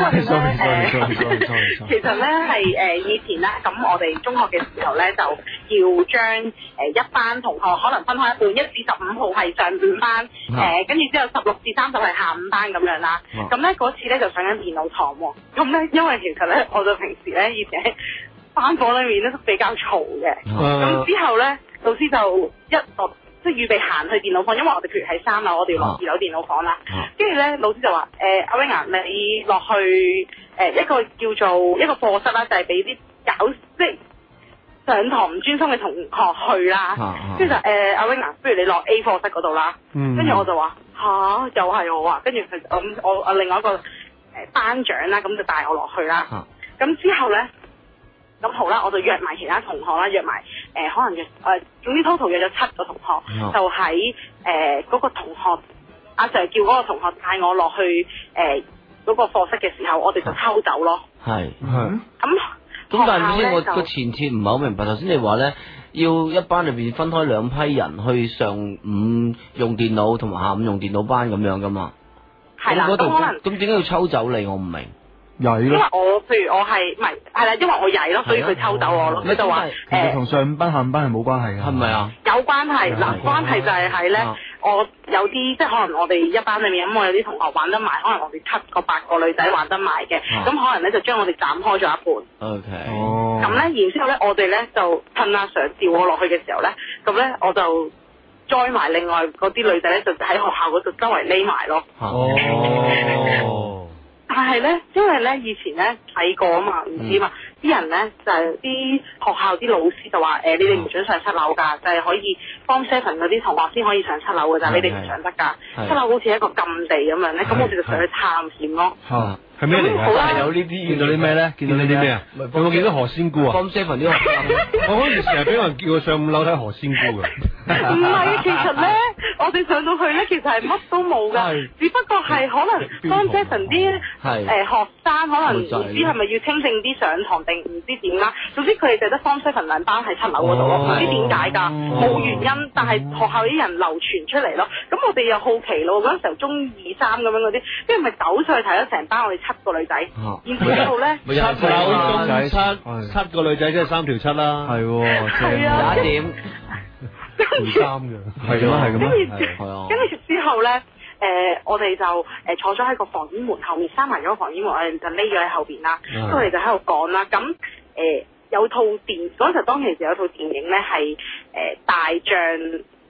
sorry， 其實咧係以前咧，咁我哋中學嘅時候咧，就要將一班同學可能分開一半，1至15號係上午班，跟住之後16至30係下午班咁樣啦。咁咧嗰次咧就上緊電腦堂喎。咁咧因為其實咧，我哋平時咧以前喺班房裏面咧都比較嘈嘅。咁之後咧，老師就即係預備行去電腦房，因為我哋譬如喺3樓，我哋落2樓電腦房啦。跟住咧，老師就話：阿 wing 啊，你落去一個叫做一個課室啦，就係俾啲即係上堂唔專心嘅同學去啦。跟住就阿 wing 啊，不如你落 A 課室嗰度啦。跟住我就話又係我啊！跟住佢我另外一個班長啦，咁就帶我落去啦。咁之後咧。咁好啦，我就約埋其他同學啦，約埋可能總之 total 約咗7個同學，就喺嗰個同學阿 Sir 叫嗰個同學帶我落去嗰個課室嘅時候，我哋就抽走咯。係。咁但係先我個前設唔係好明白，頭先你話咧要一班裏邊分開2批人去上午用電腦同埋下午用電腦班咁樣噶嘛？ 係啦，咁可能咁點解要抽走你？我唔明。 因為我譬如我係啦，因為我曳咯，所以佢抽走我咯。佢就話同上午班下午班係冇關係嘅， 係咪啊？ 有關係嗱，關係就係咧，我有啲即係可能我哋一班裏面咁，我有啲同學玩得埋，可能我哋7個8個女仔玩得埋嘅，咁可能咧就將我哋斬開咗一半。OK。咁咧，然之後咧，我哋咧就趁阿 Sir 調我落去嘅時候咧，咁咧我就 join 埋另外嗰啲女仔咧，就喺學校嗰度周圍匿埋咯。但係咧，因為咧以前咧睇過啊嘛，唔知嘛，啲人咧就係啲學校啲老師就話你哋唔准上7樓㗎，就係可以Form 7嗰啲同學先可以上7樓㗎咋，你哋唔上得㗎。7樓好似一個禁地咁樣咧，咁我哋就上去探險咯。 係咩嚟㗎？ 好啦，有呢啲見到啲咩咧？見到呢啲咩啊？有冇見到何仙姑啊 ？Form 7啲學生， 我嗰時成日俾人叫我上5樓睇何仙姑㗎。 唔係，其實咧，我哋上到去咧，其實係乜都冇㗎，只不過係可能Form 7啲學生可能唔知係咪要清靜啲上堂定唔知點啦。總之佢哋就得Form 7兩班喺7樓嗰度咯，唔知點解㗎，冇原因，但係學校啲人流傳出嚟咯。咁我哋又好奇咯，嗰陣時候中2、3咁樣嗰啲，跟住咪走上去睇咗成班我哋7個女仔，然之後咧 7樓中7個女仔即係3條7啦，係喎， 打點。 跟住係咁啊， 跟住之後咧，我哋就坐咗喺個房間門後面，閂埋咗個房間門，我哋就匿咗喺後邊啦。咁我哋就喺度講啦。咁有套電嗰陣時當其時有套電影咧係大象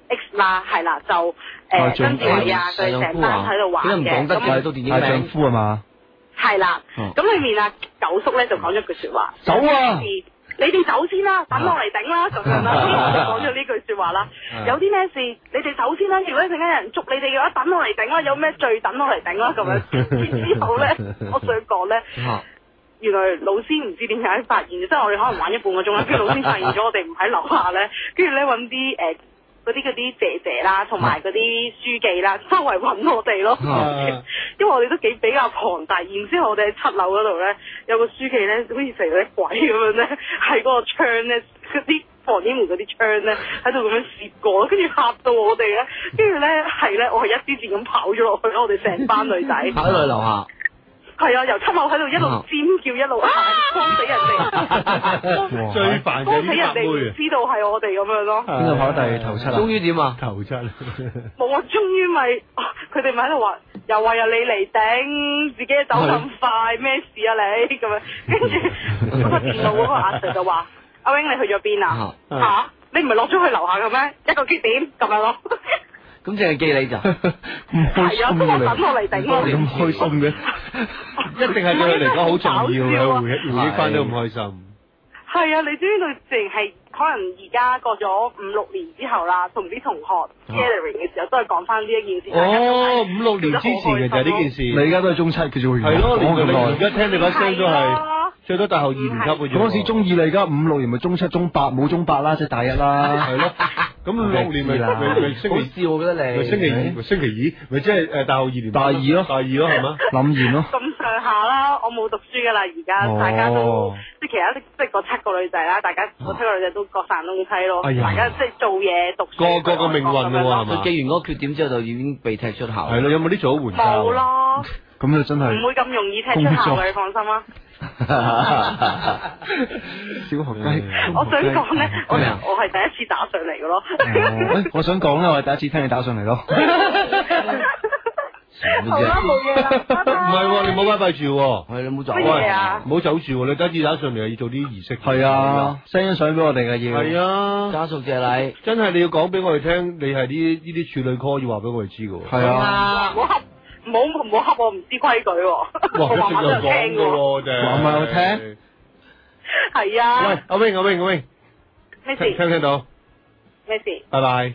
X 啦，係啦，就曾志偉啊，佢哋成班喺度玩嘅。 咁到電影名丈夫係嘛？ 係啦，咁裏面啊九叔咧就講咗句説話， 走啊！ 你哋走先啦，等我嚟頂啦，咁樣啦，我就講咗呢句説話啦。有啲咩事，你哋走先啦。如果陣間有人捉你哋嘅話，等我嚟頂啦。有咩罪，等我嚟頂啦。咁樣之後咧，我想講咧，原來老師唔知點解發現，即係我哋可能玩咗半個鐘啦，跟住老師發現咗我哋唔喺樓下咧，跟住咧揾啲嗰啲姐姐啦，同埋嗰啲書記啦，周圍揾我哋咯。因為我哋都比較龐大，然之後我哋喺7樓嗰度咧，有個書記咧，好似成隻鬼咁樣咧，喺嗰個窗咧，嗰啲防煙門嗰啲窗咧，喺度咁樣攝過，跟住嚇到我哋咧，跟住咧係咧，我係一支箭咁跑咗落去，我哋成班女仔跑咗去樓下。 係啊，由7樓喺度一路尖叫一路喊，幫死人哋， 最煩幫死人哋唔知道係我哋咁樣咯。 邊度跑第頭7啊？ 終於點啊？ 頭7。 冇啊！終於咪佢哋咪喺度話，又話你嚟頂，自己走咁快，咩事啊你咁樣？跟住嗰個電腦嗰個阿 Sir 就話：阿 Wing 你去咗邊啊？嚇！你唔係落咗去樓下嘅咩？一個缺點咁樣咯。 咁淨係記你咋？ 係啊，都話等我嚟頂咯。 咁開心嘅，一定係對佢嚟講好重要嘅，回憶翻都咁開心。 係啊，你知唔知道？淨係可能而家過咗5-6年之後啦，同啲同學 gathering 嘅時候，都係講翻呢一件事。 哦，5-6年之前嘅就係呢件事。 你而家都係中7嘅啫喎。 係咯，你而家聽你把聲都係最多大學2年級嘅啫。 嗰陣時中2你而家5-6年咪中7、中8，冇中8啦，即係大一啦。 係咯。咁6年咪星期笑，我覺得你星期2，咪即係大學2年。大二咯，係嘛？ 諗完咯。 咁上下啦，我冇讀書噶啦，而家大家都即係其他即係嗰7個女仔啦，大家嗰7個女仔都各散東西咯。大家即係做嘢讀書。 個命運喎，係嘛？ 佢記完嗰個缺點之後，就已經被踢出校。 係咯，有冇啲做好援交？ 冇咯。 咁就真係唔會咁容易踢出校嘅，你放心啦。 小學雞， 我想講咧，我係第一次打上嚟嘅咯。 我想講咧，我係第一次聽你打上嚟咯。 好啦，冇嘢啦，拜拜。 唔係喎，你冇拜拜住喎。 係你冇走。 乜嘢啊？ 唔好走住喎，你第一次打上嚟要做啲儀式。 係啊，send 相俾我哋嘅要。 係啊， 家屬謝禮。 真係你要講俾我哋聽，你係呢啲處女 call 要話俾我哋知嘅喎。 係啊。 唔好恰我唔知規矩喎。 哇，一直有講嘅喎，真係。 話埋我聽。 係啊。 喂，阿 Wing。 咩事？ 聽唔聽到？ 咩事？ 拜拜。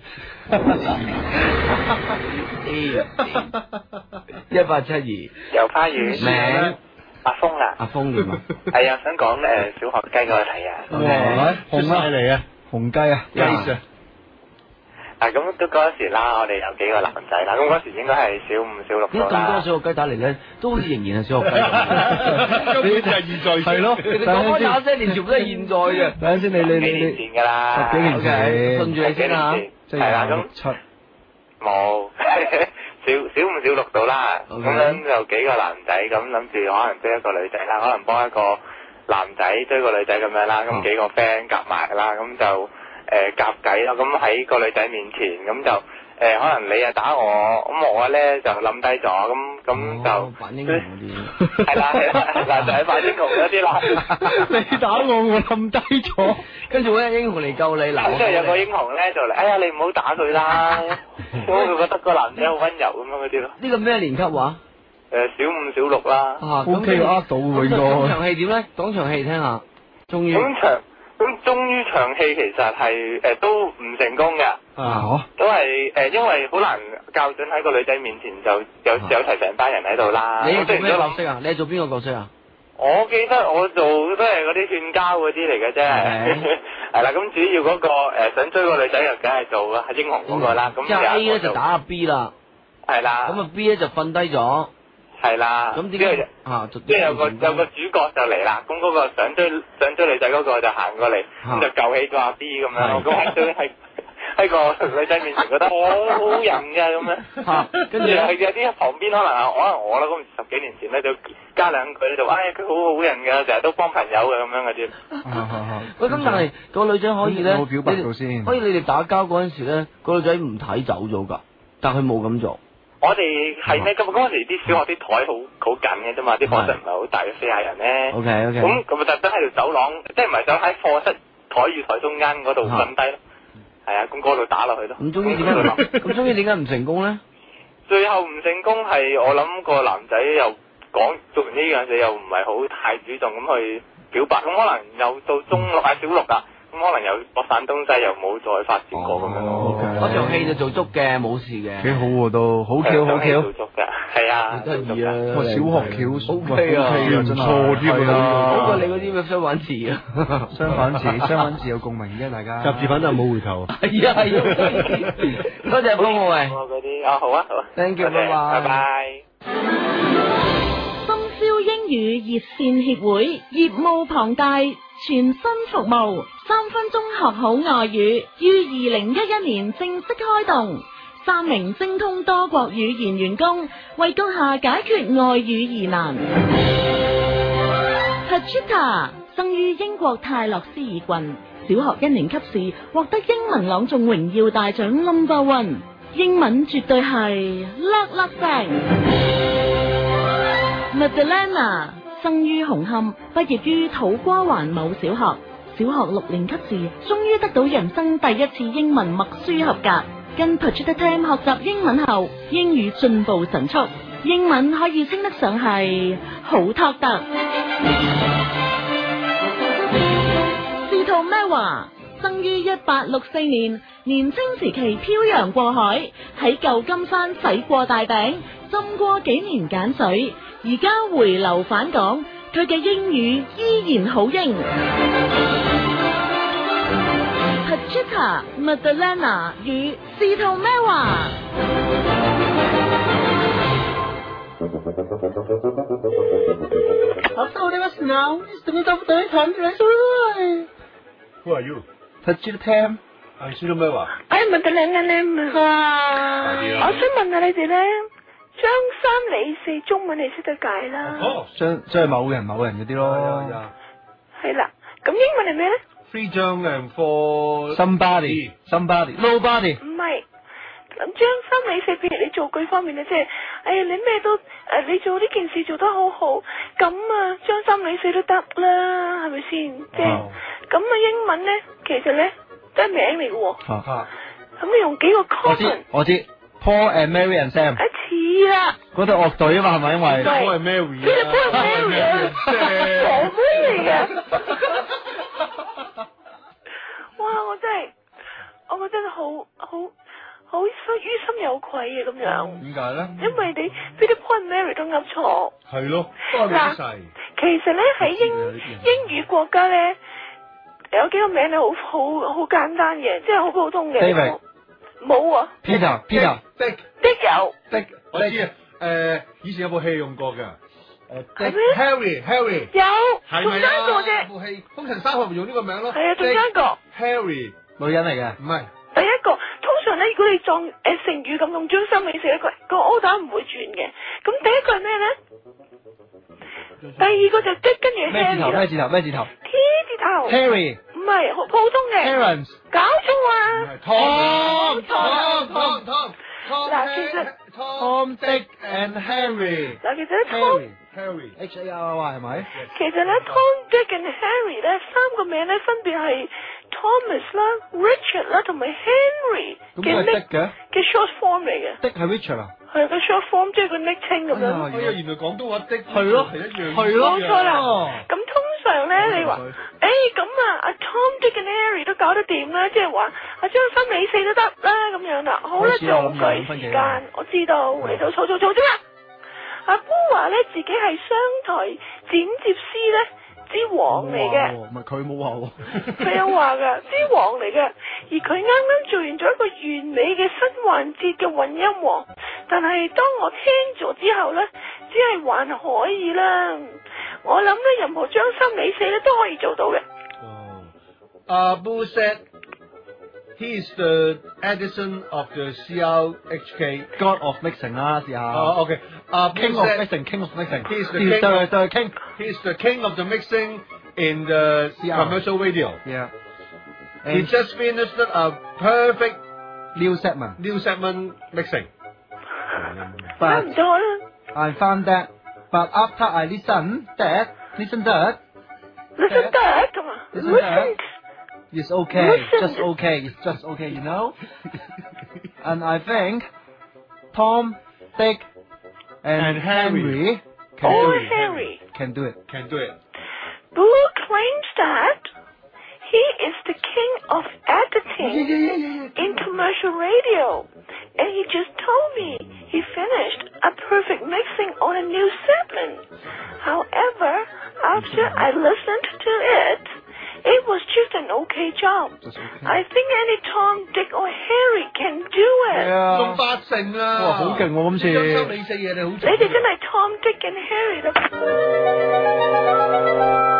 1872 遊花園名阿峰啊， 阿峰點啊？ 係啊，想講小學雞嗰個題啊。 哇， 紅啊嚟啊， 紅雞啊， 雞啊！ 啊，咁都嗰陣時啦，我哋有幾個男仔啦，咁嗰時應該係小5、小6 咁多小學雞打嚟咧，都好似仍然係小學雞。 根本就係現在係咯。 你講開那些年全部都係現在嘅。 等陣先，你幾年前㗎啦， 10幾年前， 順住你先啦。 係啦，咁冇小5、小6到啦，咁樣就幾個男仔咁諗住可能追一個女仔啦，可能幫一個男仔追個女仔咁樣啦，咁幾個 friend 夾埋啦，咁就夾計咯，咁喺個女仔面前咁就可能你啊打我，咁我咧就冧低咗，咁就反英雄嗰啲， 係啦，嗱就係反英雄嗰啲啦。 你打我冧低咗， 跟住嗰隻英雄嚟救你，嗱， 即係有個英雄咧就嚟，哎呀你唔好打佢啦，咁佢覺得個男仔好溫柔咁樣嗰啲咯。 呢個咩年級話？ 小5、小6啦。 O K 呃到喎應該。 講場戲點咧？講場戲聽下，終於。 咁終於場戲其實係都唔成功嘅，都係因為好難校準喺個女仔面前就有齊成班人喺度啦。 你做咩角色啊？你係做邊個角色啊？ 我記得我做都係嗰啲勸交嗰啲嚟嘅啫，係啦。咁主要嗰個想追個女仔就梗係做係英雄嗰個啦。咁即係 A 咧就打阿 B 啦， 係啦。 咁啊 B 咧就瞓低咗。 係啦， 咁點解即係有個主角就嚟啦，咁嗰個想追女仔嗰個就行過嚟，咁就救起咗阿 B 咁樣，咁喺個女仔面前覺得好好人㗎咁樣，跟住係有啲旁邊可能我啦，咁10幾年前咧就加兩句咧就話，佢好好人㗎，成日都幫朋友嘅咁樣嗰啲。 喂，咁但係個女仔可以咧， 冇表白到先， 可以你哋打交嗰陣時咧，個女仔唔睇走咗㗎，但佢冇咁做。 我哋係咩？咁嗰陣時啲小學啲台好緊嘅啫嘛，啲課室唔係好大嘅40人咧。 OK。 咁咪特登喺條走廊，即係唔係想喺課室台與台中間嗰度瞓低咯。 係啊，咁嗰度打落去咯。 咁終於點解唔成功咧？ 最後唔成功係我諗個男仔又做完呢樣嘢又唔係好太主動咁去表白，咁可能又到中六小六啦，咁可能又各散東西，又冇再發展過咁樣咯。 嗰場戲就做足嘅，冇事嘅。 幾好喎都，好巧。 做足嘅，係啊， 得意啊！ 哇，小學橋 OK 啊， 真係錯啲啊， 好過你嗰啲咩雙反詞啊！ 雙反詞有共鳴啫，大家。 雜誌粉就冇回頭。 係啊，多謝幫我喂。 嗰啲啊，好啊 ，thank you，拜拜。 深宵英語熱線協會業務龐大，全新服務3分鐘學好外語，於2011年正式開動。3名精通多國語言員工為閣下解決外語疑難。Pachita 生於英國泰勒斯爾郡，小學1年級時獲得英文朗誦榮耀大獎 No.1， 英文絕對係叻聲。Madalena 生於紅磡，畢業於土瓜灣某小學，小學6年級時終於得到人生第一次英文默書合格。跟 Pachita Tam 學習英文後，英語進步神速，英文可以稱得上係好 talk 得。司徒咩話生於1864年，年青時期漂洋過海，喺舊金山洗過大餅，浸過幾年鹼水，而家回流返港，佢嘅英語依然好英。Pachita Madalena 與司徒咩話 ？Who are you? Pachita Tam。 係司徒咩話？ Madalena 啊！我想問下你哋咧，張三李四中文你識得解啦？ 即係某人嗰啲咯。 係啦，咁英文係咩咧 ？Three 張and for somebody nobody。 唔係，咁張三李四，譬如你造句方面咧，即係，你咩都你做呢件事做得好好，咁啊張三李四都得啦，係咪先？即係咁啊英文咧，其實咧都係名嚟嘅喎。咁你用幾個 common？ 我知 Paul and Mary and Sam。 似啦。 嗰隊樂隊啊嘛，係咪因為 Paul and Mary？ 佢哋 Paul and Mary 啊，傻妹嚟嘅。哇！我真係好於心有愧啊咁樣。 點解咧？ 因為你 Peter Paul and Mary 都噏錯。 係咯，嗱， 其實咧喺英語國家咧，有幾個名咧好簡單嘅，即係好普通嘅。 David。 冇啊。 Peter。 Dick 有。 Dick，我知啊。以前有部戲用過㗎。 Harry 有。仲爭一個啫。 部戲《風塵三俠》用呢個名咯。 係啊，仲爭一個。 Harry 女人嚟嘅。 唔係。 第一個通常咧，如果你撞成語咁用張三李四，個 order 唔會轉嘅。咁第一個係咩咧？第二個就 Dick 跟住 Harry。 咩字頭？T 字頭。 Harry。 唔係，好普通嘅。 Terence。 搞錯啊 ！Tom。 嗱，其實 Tom、Dick and Harry。 嗱，其實咧 Harry Harry 係咪？ 其實咧 Tom、Dick and Harry 咧3個名咧分別係 Thomas 啦、Richard 啦同埋 Henry 嘅 short form 嚟嘅。 Dick 係 Richard 啊？ 係個 short form 即係個昵稱咁樣。 哎呀，原來廣東話 Dick 係咯， 係一樣。 係咯， 冇錯啦。咁通常咧，你話咁啊，阿 Tom、Dick and Harry 都搞得掂啦，即係話阿張三李四都得啦咁樣啦。好啦，造句時間，我知道嚟到嘈啫嘛。阿姑話咧自己係商台剪接師咧之王嚟嘅， 唔係佢冇話喎， 佢有話噶之王嚟嘅，而佢啱啱做完咗一個完美嘅新環節嘅混音王，但係當我聽咗之後咧，只係還可以啦。我諗咧任何張三李四咧都可以做到嘅。 Abu said he is the Edison of the CRHK, God of mixing 啦，試下。 Okay. King of mixing. He is the king. He is the king of the mixing in the commercial radio. Yeah. He just finished a perfect new segment mixing. But 唔錯啦。 I found that, but after I listen that. Listen that 咁啊？ It's okay, just okay, it's just okay, you know. And I think Tom, Dick, and Henry can do it. Harry. Can do it. Can do it. Boo claims that he is the king of editing in commercial radio. And he just told me he finished a perfect mixing on a new segment. However, after I listened to it, it was just an okay job. I think any Tom, Dick or Harry can do it. 中8成啦！ 哇，好勁喎今次！ 優秀你四嘢你好。 你哋真係 Tom, Dick and Harry 啦。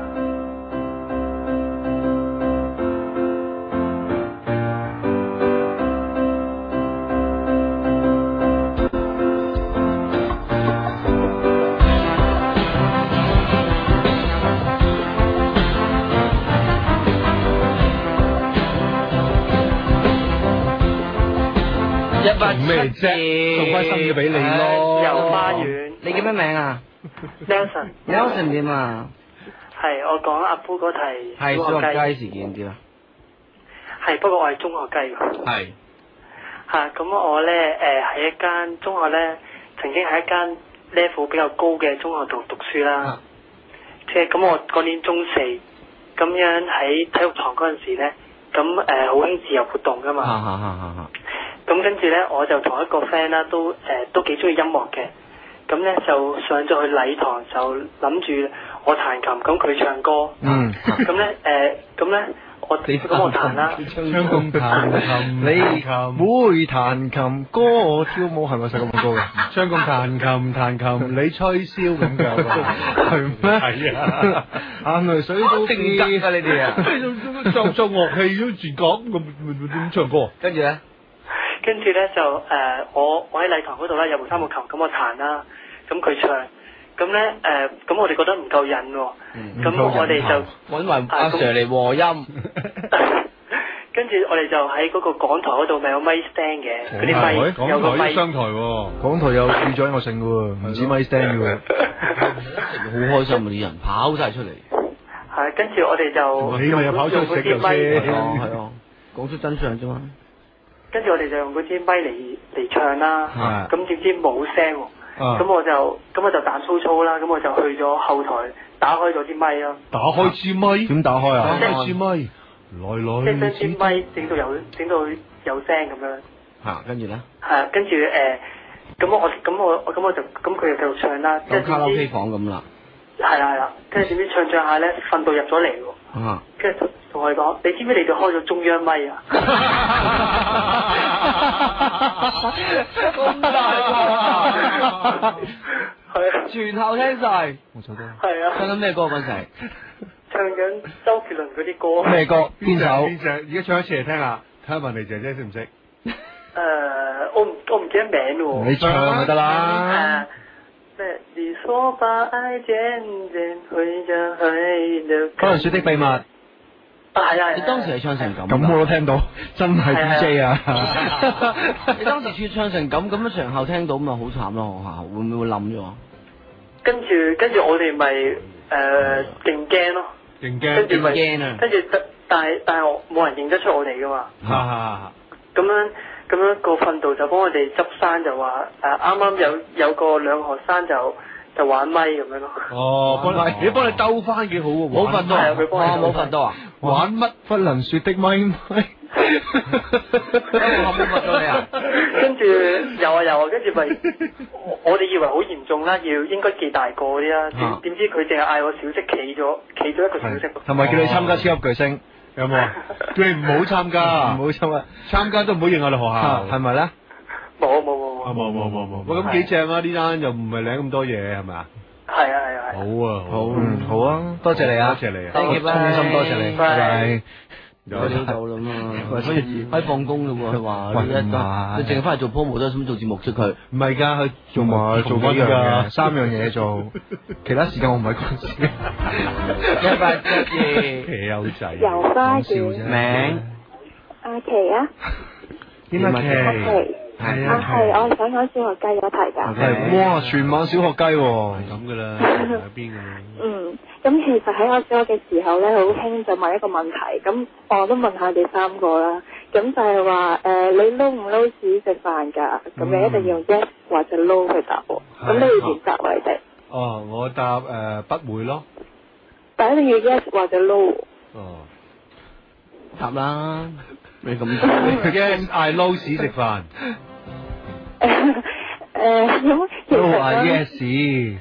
咩啫？送翻新嘅俾你咯。 遊花園。 你叫咩名啊 ？Nelson。 Nelson 點啊？ 係我講阿夫嗰題。 係小學雞事件點啊？ 係不過我係中學雞㗎。 係。 嚇咁我咧喺一間中學咧，曾經喺一間 level 比較高嘅中學度讀書啦。即係咁我嗰年中4，咁樣喺體育堂嗰陣時咧，咁好興自由活動㗎嘛。咁跟住咧，我就同一個 friend 啦，都幾中意音樂嘅。咁咧就上咗去禮堂，就諗住我彈琴，咁佢唱歌。咁咧我彈啦。 唱功彈琴，你會彈琴，歌我跳舞，係咪細個咁歌嘅？ 唱功彈琴，你吹簫咁嘅， 係咩？係啊，眼淚水都定格啊！你哋啊， 作樂器都自講咁點唱歌？ 跟住咧就我喺禮堂嗰度咧有部三部琴，咁我彈啦，咁佢唱，咁咧咁我哋覺得唔夠癮喎，咁我哋就揾埋阿 Sir 嚟和音， 跟住我哋就喺嗰個講台嗰度咪有咪 stand 嘅，嗰啲咪有個咪商台喎， 講台有處長有剩嘅喎，唔止咪 stand 嘅喎， 好開心啊！啲人跑晒出嚟， 係跟住我哋就你咪又跑出去食先， 係啊，講出真相啫嘛。 跟住我哋就用嗰支咪嚟唱啦，咁點知冇聲喎，咁我就膽粗粗啦，咁我就去咗後台打開咗支咪咯。 打開支咪？點打開啊？ 打開支咪， 即係將支咪整到有聲咁樣。 跟住咧？ 係跟住咁佢就繼續唱啦。 當卡拉 OK 房咁啦。 係啦，跟住點知唱下咧，瞓到入咗嚟喎。跟住同我哋講，你知唔知你哋開咗中央咪啊？ 咁大鑊！係啊，全校聽晒。 冇錯嘅。 係啊。 唱緊咩歌嗰陣時？ 唱緊周杰倫嗰啲歌。 咩歌？邊首？ 而家唱一次嚟聽下，睇下文妮姐姐識唔識？ 我唔記得名喎。 你唱就得啦。 你說把愛漸漸會讓愛流。 可能說的秘密。 係。 你當時係唱成咁。 咁我都聽到，真係 DJ 啊！ 你當時唱成咁樣場後聽到咁啊，好慘咯！學校會唔會冧咗？ 跟住我哋咪勁驚咯， 勁驚啊！ 跟住但係我冇人認得出我哋噶嘛。咁樣個訓導就幫我哋執生，就話啱啱有個兩學生就玩咪咁樣咯。 哦，幫你兜翻幾好喎！ 冇瞓到啊！冇瞓到啊！ 玩乜不能說的咪？ 冇瞓到你啊！ 跟住有啊，跟住咪我哋以為好嚴重啦，應該記大個嗰啲啦，點知佢淨係嗌我小息企咗一個小息， 同埋叫你參加超級巨星。 有冇啊？叫你唔好參加，參加都唔好應我哋學校， 係咪咧？ 冇。 喂，咁幾正啊！呢單又唔係領咁多嘢，係咪啊？ 係啊。 好啊，多謝你啊， 多謝你啊， 衷心多謝你，拜拜。 有料到啦嘛，可以放工嘞喎，佢話你淨係翻嚟做 promo 都係咁做節目啫佢。 唔係㗎，佢做埋做幾樣嘢，3樣嘢做，其他時間我唔係講事。 騎友仔。 遊花園。 名？ 阿琪啊。 邊阿琪？ 係啊，係，我係想講小學雞嗰題㗎。 係，哇，全晚小學雞喎， 係咁噶啦，喺邊㗎啦。 咁其實喺我小學嘅時候咧，好興就問一個問題，咁我都問下你3個啦。咁就係話你撈唔撈屎食飯㗎？咁你一定要用 yes 或者 no 去答喎。咁你要點答啊？你哋？ 哦，我答不會咯。 但一定要 yes 或者 no。 哦。 答啦，你咁 Yes，I 撈屎食飯。 咁其實都話 yes。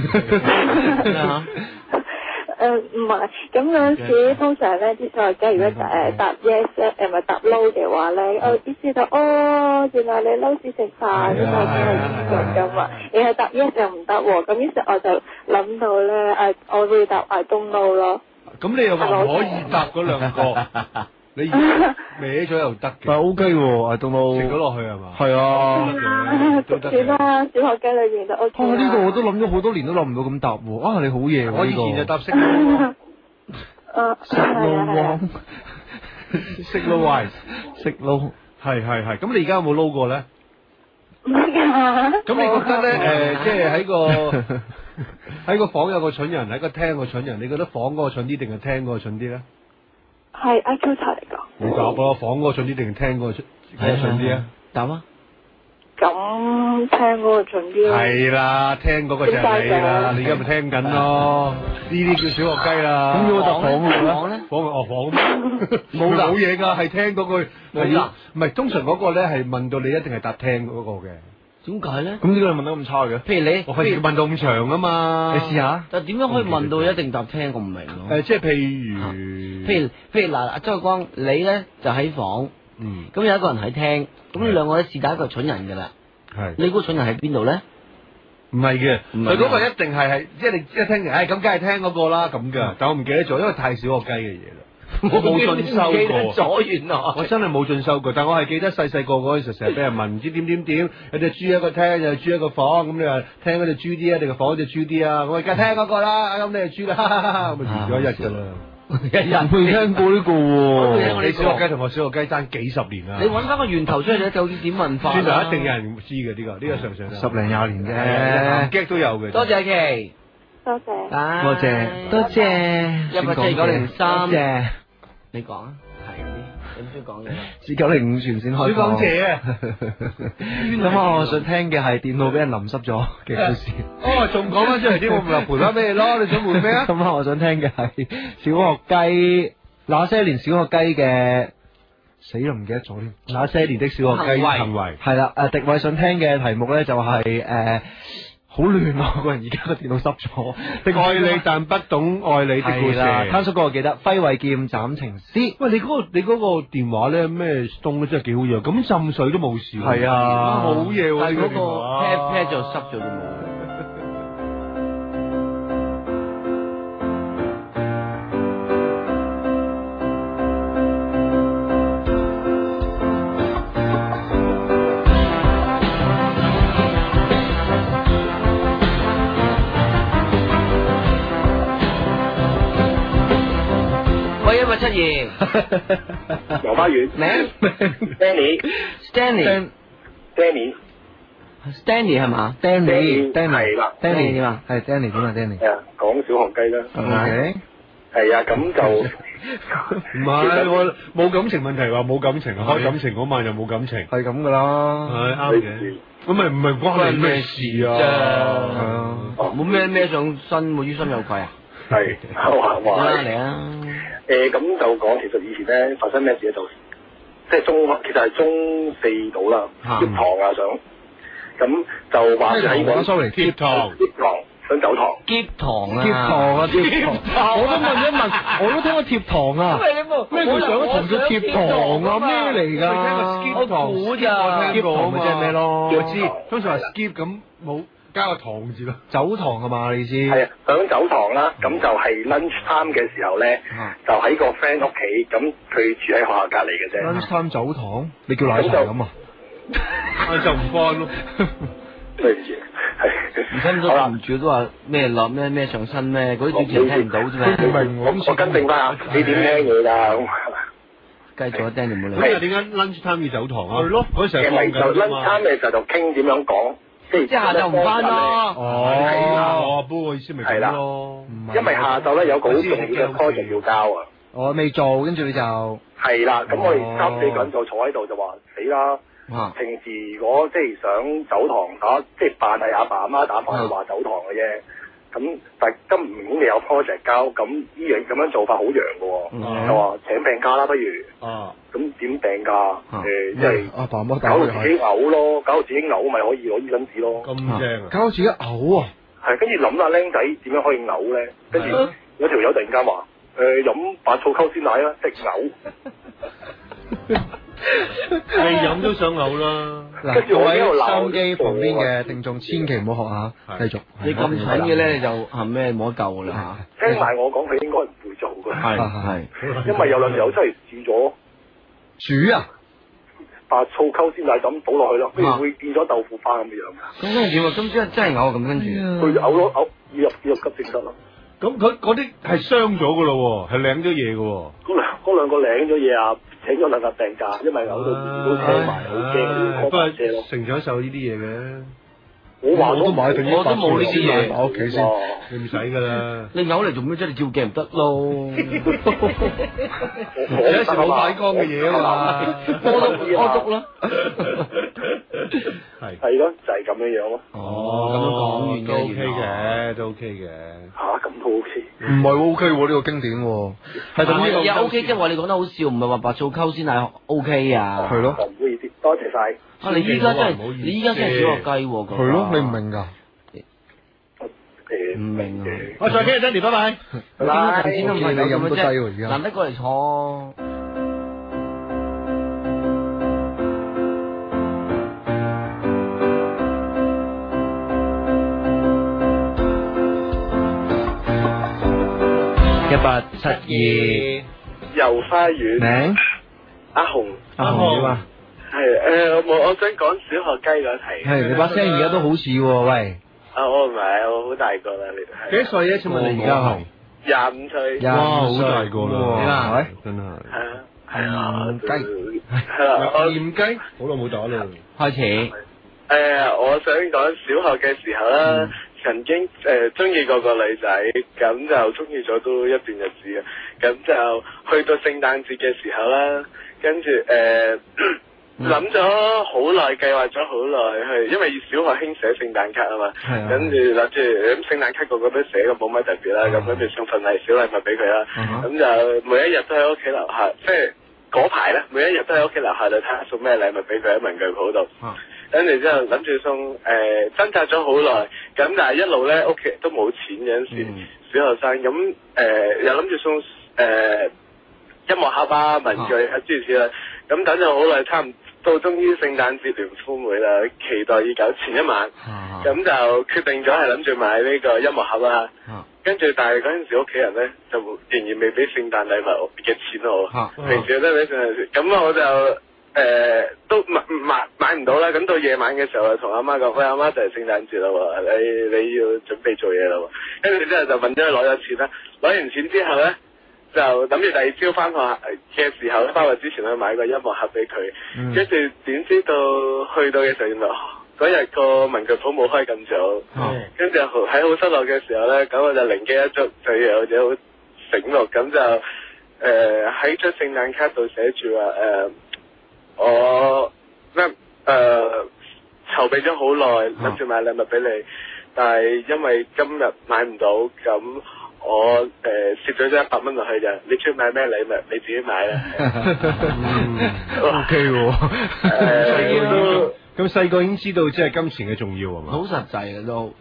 唔係，咁嗰陣時通常咧啲小學雞如果答 yes 唔係答 no 嘅話咧，我意思就原來你撈屎食飯，咁我先係知道㗎嘛。你係答 yes 又唔得喎，咁於是我就諗到咧我會答 I don't know 咯。 咁你又話唔可以答嗰兩個？你歪咗又得嘅， 但係 OK 喎，I don't know。 食咗落去係嘛？ 係啊， 都得嘅。小學雞裏面就 OK。 呢個我都諗咗好多年都諗唔到咁答喎，啊你好嘢喎！ 我以前就答識撈。 識撈汪， 識撈 wise， 識撈， 係。咁你而家有冇撈過咧？ 咁你覺得咧即係喺個房有個蠢人，喺個廳有個蠢人，你覺得房嗰個蠢啲定係廳嗰個蠢啲咧？ 係 IQ 題嚟㗎。 你答啦，房嗰個蠢啲定係廳嗰個蠢啲啊？ 答啊！ 咁聽嗰個準啲咯。 係啦，聽嗰個就係你啦，你而家咪聽緊咯。呢啲叫小學雞啦。 咁要答房咧？ 房冇嘢㗎，係聽嗰句。唔係通常嗰個咧係問到你一定係答聽嗰個嘅。 點解咧？ 咁點解你問得咁差嘅？ 譬如你， 我費事問到咁長啊嘛。 你試下。 但點樣可以問到一定答聽？我唔明咯。 即係譬如嗱，周光你咧就喺房。咁有一個人喺廳，咁你兩個咧是但一個蠢人㗎啦。係。你估蠢人喺邊度咧？ 唔係嘅，佢嗰個一定係即係你一聽，咁梗係聽嗰個啦咁㗎。但我唔記得咗，因為太小學雞嘅嘢啦。我冇進修過。記得咗原來。 我真係冇進修過，但我係記得細個嗰陣時成日俾人問，唔知點，有隻豬一個廳，有隻豬一個房，咁你話聽嗰隻豬啲啊，定係房嗰隻豬啲啊？我而家聽嗰個啦，咁你係豬啦，咁咪完咗一日㗎啦。 一日未聽過呢個喎， 你小學雞同我小學雞爭幾十年啊！ 你揾翻個源頭出嚟咧，究竟點問法？ 轉頭一定有人知嘅呢個上 10零20年啫 ，gag 都有嘅。 多謝阿琪， 多謝 17903，謝你講啊，係你唔需要講嘢。 905全線開放。 謝啊！ 咁我想聽嘅係電腦俾人淋濕咗嘅故事。 仲講翻出嚟啲，我咪賠翻俾你咯。你想換咩啊？ 咁我想聽嘅係小學雞，那些年小學雞嘅死都唔記得咗添。那些年的小學雞行為係啦。迪偉想聽嘅題目咧就係好亂啊！個人而家個電腦濕咗。 愛你但不懂愛你的故事。 攤叔哥我記得揮慧劍斬情絲。 喂，你嗰個電話咧咩 stone 咧真係幾好嘢，咁浸水都冇事。 係啊， 好嘢喎！ 但係嗰個 pad 就濕咗都冇。172 遊花園名 Stanley 係嘛 Danny 係啦 Danny 點啊？係 Danny 點啊 Danny 係啊，講小學雞啦。 OK 係啊，咁就唔係我冇感情問題，話冇感情，開感情嗰晚又冇感情， 係咁噶啦， 係啱嘅。咁咪唔係關你咩事啊？ 冇咩上身，冇於心有愧啊？ 係話嚟啊！ 咁就講，其實以前咧發生咩事咧，就即係中學，其實係中4到啦，貼堂啊咁就話住喺個 sorry 貼堂想走堂， 貼堂啊， 我都問一問，我都聽過貼堂啊，咩叫上堂叫貼堂啊？咩嚟㗎？ 我估咋？ 貼堂咪即係咩咯？ 我知，通常係 skip 咁冇。加個堂字咯， 走堂係嘛？你意思？ 係啊，想走堂啦，咁就係 lunch time 嘅時候咧，就喺個 friend 屋企，咁佢住喺學校隔離嘅啫。 lunch time 走堂，你叫奶茶咁啊？ 就唔翻咯， 對唔住，係。 唔聽到唔住都話咩落咩上身咩？嗰啲主持人聽唔到啫嘛。 我跟定翻啊！你點聽嘢㗎？ 雞做一釘就冇理。 咁啊點解 lunch time 要走堂啊？ 係咯， 嗰時係咪就 lunch time 嘅時候就傾點樣講，即係下晝唔翻咯。 哦，不過意思咪咁咯。 因為下晝咧有個好重要嘅 project 要交啊。 我未做，跟住你就係啦，咁我哋3、4個人就坐喺度就話死啦。平時如果即係想走堂即係扮係阿爸阿媽打翻去話走堂嘅啫。咁但係今年你有 project 交，咁呢樣咁樣做法好揚嘅喎，就話請病假啦，不如。咁點病假？即係阿爸阿媽搞到自己嘔咯，搞到自己嘔咪可以攞醫生紙咯。 咁正啊！ 搞到自己嘔啊！ 係跟住諗下僆仔點樣可以嘔咧？跟住有條友突然間話：飲白醋溝鮮奶啦，即嘔。 未飲都想嘔啦！ 跟住我喺度鬧收音機旁邊嘅聽眾，千祈唔好學下，繼續。 你咁蠢嘅咧，就係咩冇得救㗎啦嚇。 聽埋我講，佢應該唔會做㗎。 係， 因為有兩條友真係煮煮啊！ 白醋溝鮮奶咁倒落去咯，跟住會變咗豆腐花咁嘅樣。 咁跟住點啊？咁真係嘔咁跟住。 佢嘔咗嘔，要入急症室咯。 咁嗰啲係傷咗㗎咯喎，係領咗嘢㗎喎。 嗰兩個領咗嘢啊！請咗2日病假，因為嘔到面都青埋，好驚， 不過成長受呢啲嘢嘅。 我話都買定， 我都冇呢啲嘢喺屋企先， 你唔使㗎啦。 你嘔嚟做咩啫？你照鏡唔得咯。 有時冇反光嘅嘢啊嘛， 屙督啦。 係咯，就係咁樣樣咯。 咁樣講完都 OK 嘅，都 OK 嘅。 咁都 OK。 唔係 OK 喎，呢個經典喎。係咁呢個 OK，即係話你講得好笑，唔係話白醋溝先係 OK 啊。 係咯。 唔好意思，多謝晒。 你依家真係小學雞喎。 係咯，你唔明㗎？ 唔明啊！ 我再傾下 Danny，拜拜。 拜拜。頭先都唔係你飲個雞喎，而家。 難得過嚟坐。1872 遊花園名阿紅點啊？ 係我想講小學雞嗰題。 係你把聲而家都好似喎，喂！ 我唔係，我好大個啦，你係幾歲啊？請問你而家係 25歲。 哇， 好大個啦！ 係真係。 係啊， 雞係啦， 鹽雞好耐冇打啦。 開始。 我想講小學嘅時候啦。曾經中意過個女仔，咁就中意咗都一段日子嘅，咁就去到聖誕節嘅時候啦，跟住諗咗好耐，計劃咗好耐去，因為小學興寫聖誕卡啊嘛，跟住諗住咁聖誕卡個個都寫嘅冇乜特別啦，咁跟住送份小禮物俾佢啦，咁就每一日都喺屋企樓下，即係嗰排咧，每一日都喺屋企樓下就睇下送咩禮物俾佢喺文具鋪度。跟住之後諗住送掙扎咗好耐，咁但係一路咧屋企都冇錢嘅陣時，小學生咁又諗住送音樂盒啊、文具啊諸如此類，咁等咗好耐，差唔多終於聖誕節聯歡會啦，期待已久，前一晚咁就決定咗係諗住買呢個音樂盒啦。跟住但係嗰陣時屋企人咧就仍然未俾聖誕禮物嘅錢我，平時都俾聖誕節，咁我就。都買唔到啦，咁到夜晚嘅時候同阿媽講，喂，阿媽就係聖誕節啦喎，你要準備做嘢啦喎，跟住之後就問咗佢攞咗錢啦，攞完錢之後咧就諗住第二朝翻學嘅時候翻學之前去買個音樂盒俾佢，跟住點知道去到嘅時候原來嗰日個文具鋪冇開咁早，跟住喺好失落嘅時候咧，咁我就靈機一觸，就有隻好醒目，咁就喺張聖誕卡度寫住話我籌備咗好耐，諗住買禮物俾你，但係因為今日買唔到，咁我攝咗100蚊落去咋，你中意買咩禮物你自己買啦。 OK 喎，咁細個已經知道即係金錢嘅重要係嘛？ 好實際嘅都。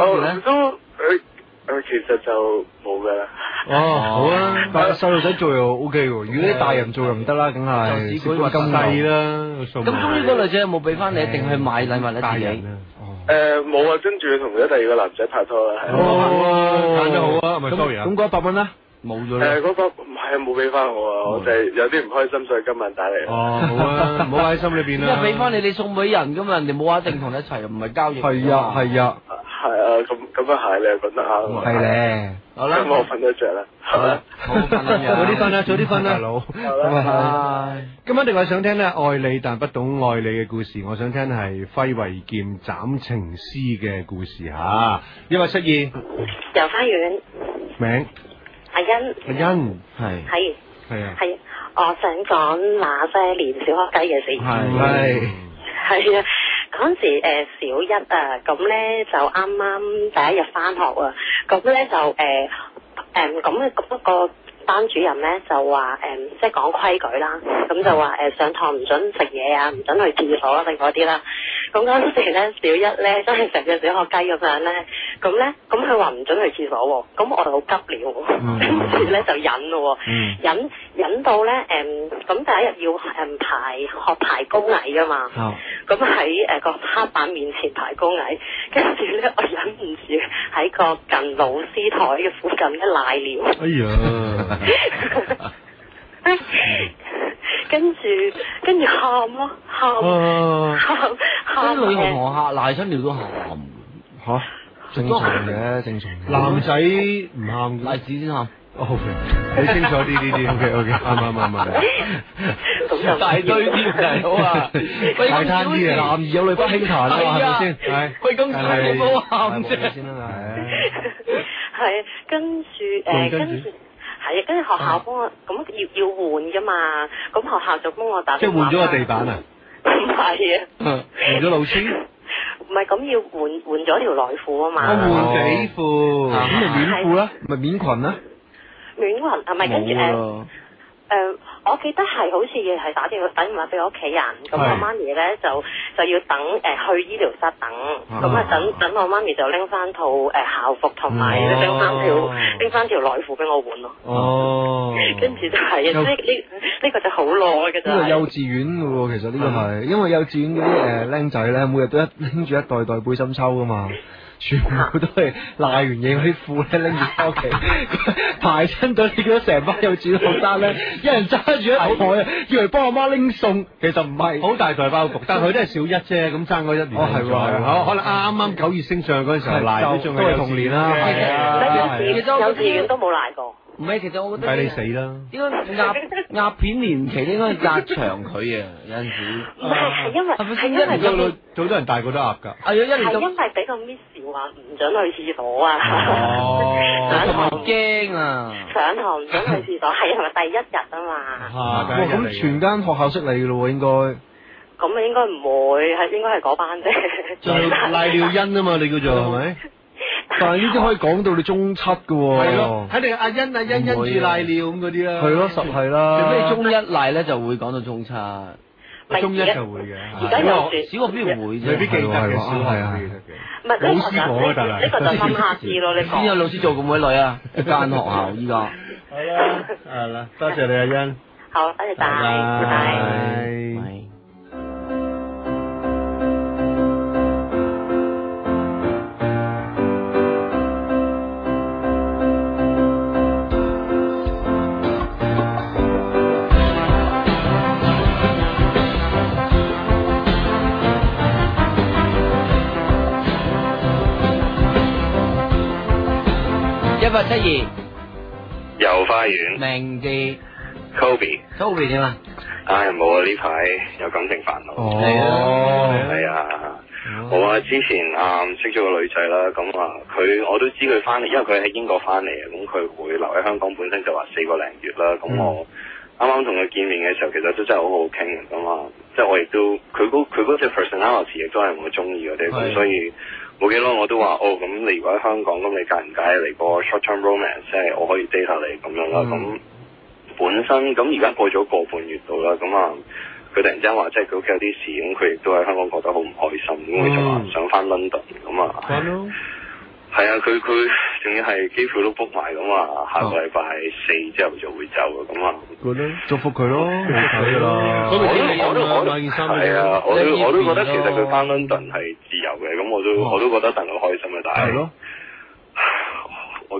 其實就冇噶啦。 好啊，但係細路仔做又 OK 喎，如果啲大人做又唔得啦，梗係蝕本咁細啦。 咁終於個女仔有冇俾翻你，一定去買禮物咧？大人冇啊，跟住同咗第二個男仔拍拖啦。 揀得好啊，咪 sorry 啊。 咁嗰100蚊咧？ 冇咗啦。 嗰個唔係冇俾翻我啊，我就係有啲唔開心，所以今晚打嚟。 好啊，唔好喺心裏邊啦。 因為俾翻你，你送俾人噶嘛，人哋冇話一定同你一齊，唔係交易。 係啊。 係啊，咁啊係，你又覺得啊？ 係咧， 好啦， 咁我瞓得着啦，好啦， 早啲瞓啦，早啲瞓啦，大佬。 好啦， 今晚另外想聽咧愛你但不懂愛你嘅故事，我想聽係揮慧劍斬情絲嘅故事吓。172 遊花園名阿欣， 阿欣係啊， 係，我想講那些年小學雞嘅事。係啊，嗰陣時小一啊，咁咧就啱啱第一日翻學啊，咁咧就咁嗰個班主任咧就話即係講規矩啦，咁就話上堂唔准食嘢啊，唔准去廁所定嗰啲啦。咁嗰陣時咧小一咧真係成隻小學雞咁樣咧，咁佢話唔准去廁所喎，咁我就好急了，跟住咧就忍咯，忍到咧咁第一日要學排高矮噶嘛，咁喺個黑板面前排高矮，跟住咧我忍唔住喺個近老師台嘅附近咧賴尿。哎呀！跟住喊咯，喊女同學嚇賴親尿都喊嚇，正常嘅。 男仔唔喊， 賴屎先喊。 OK， 你清楚啲，OK，啱。 咁大堆啲大佬啊， 大攤啲啊，男兒有淚不輕彈啊，係咪先？係。 喂，咁細個喊啫。 先啦， 係，跟住係啊，跟住學校幫我咁要換噶嘛，咁學校就幫我打。 即係換咗個地板啊？ 唔係啊。 換咗老師？ 唔係，咁要換咗條內褲啊嘛。 換底褲，咁咪棉褲啦，咪棉裙啦。 棉裙係咪跟住我記得係好似係打電話俾我屋企人，咁我媽咪咧就要等去醫療室等，咁啊等我媽咪就拎翻套校服同埋拎翻條內褲俾我換咯。哦，跟住就係呢個就好耐嘅啫。 呢個幼稚園嘅喎，其實呢個係，因為幼稚園嗰啲僆仔咧，每日都拎住一袋背心抽噶嘛。全部都係賴完嘢嗰啲褲咧拎住翻屋企，排親隊，你見到成班幼稚園學生咧，一人揸住一袋，以為幫阿媽拎餸，其實唔係， 好大袋包袱，但係佢都係小一啫，咁爭嗰一年。哦，係喎，可能啱9月升上嗰陣時候賴，都仲係童年啦。係啊，幼稚園都冇賴過。 唔係，其實我覺得你死啦！ 應該鴉片年期應該壓長佢啊，有陣時。 唔係因為好多人大個都鴨㗎。 係因為俾個 Miss 話唔准去廁所啊。 上堂驚啊！ 上堂唔准去廁所，係咪第一日啊嘛？ 咁全間學校識你嘅咯喎，應該。 咁啊，應該唔會，應該係嗰班啫。 就賴尿欣啊嘛，你叫做係咪？ 但係呢啲可以講到你中7嘅喎。 係咯，肯定阿欣因住賴尿咁嗰啲啦。 係咯，實係啦。 除非你中1賴咧，就會講到中7。 中1就會嘅。 而家有小學邊會啫？ 未必記得嘅，小學係記得嘅。 唔係老師講得啦。呢個就深刻啲咯，你講。 邊有老師做咁鬼女啊？一間學校依家。 係啦，多謝你阿欣。 好，多謝晒，拜拜。 172 遊花園名字 Kobe 點啊？ 唉，冇啊，呢排有感情煩惱。係啊，我啊之前識咗個女仔啦，咁我都知佢翻嚟，因為佢喺英國翻嚟啊，咁佢會留喺香港，本身就話4個零月啦。咁我啱啱同佢見面嘅時候，其實都真係好好傾嘅，咁即係我亦都佢嗰隻 personality 亦都係我中意嗰啲，咁所以。冇幾耐我都話咁你如果喺香港，咁你介唔介意嚟個 short term romance， 即係我可以 date 下你咁樣啦。咁本身咁而家過咗個半月度啦，咁佢突然之間話即係佢屋企有啲事，咁佢亦都喺香港覺得好唔開心，咁佢就話想翻 London 咁係啊，佢仲要係幾乎都 book 埋咁下個禮拜4之後就會走啊，咁祝福佢咯，係啦。 係啊，我都覺得其實佢翻 London 係自由嘅，咁我都覺得戥佢開心嘅，但係我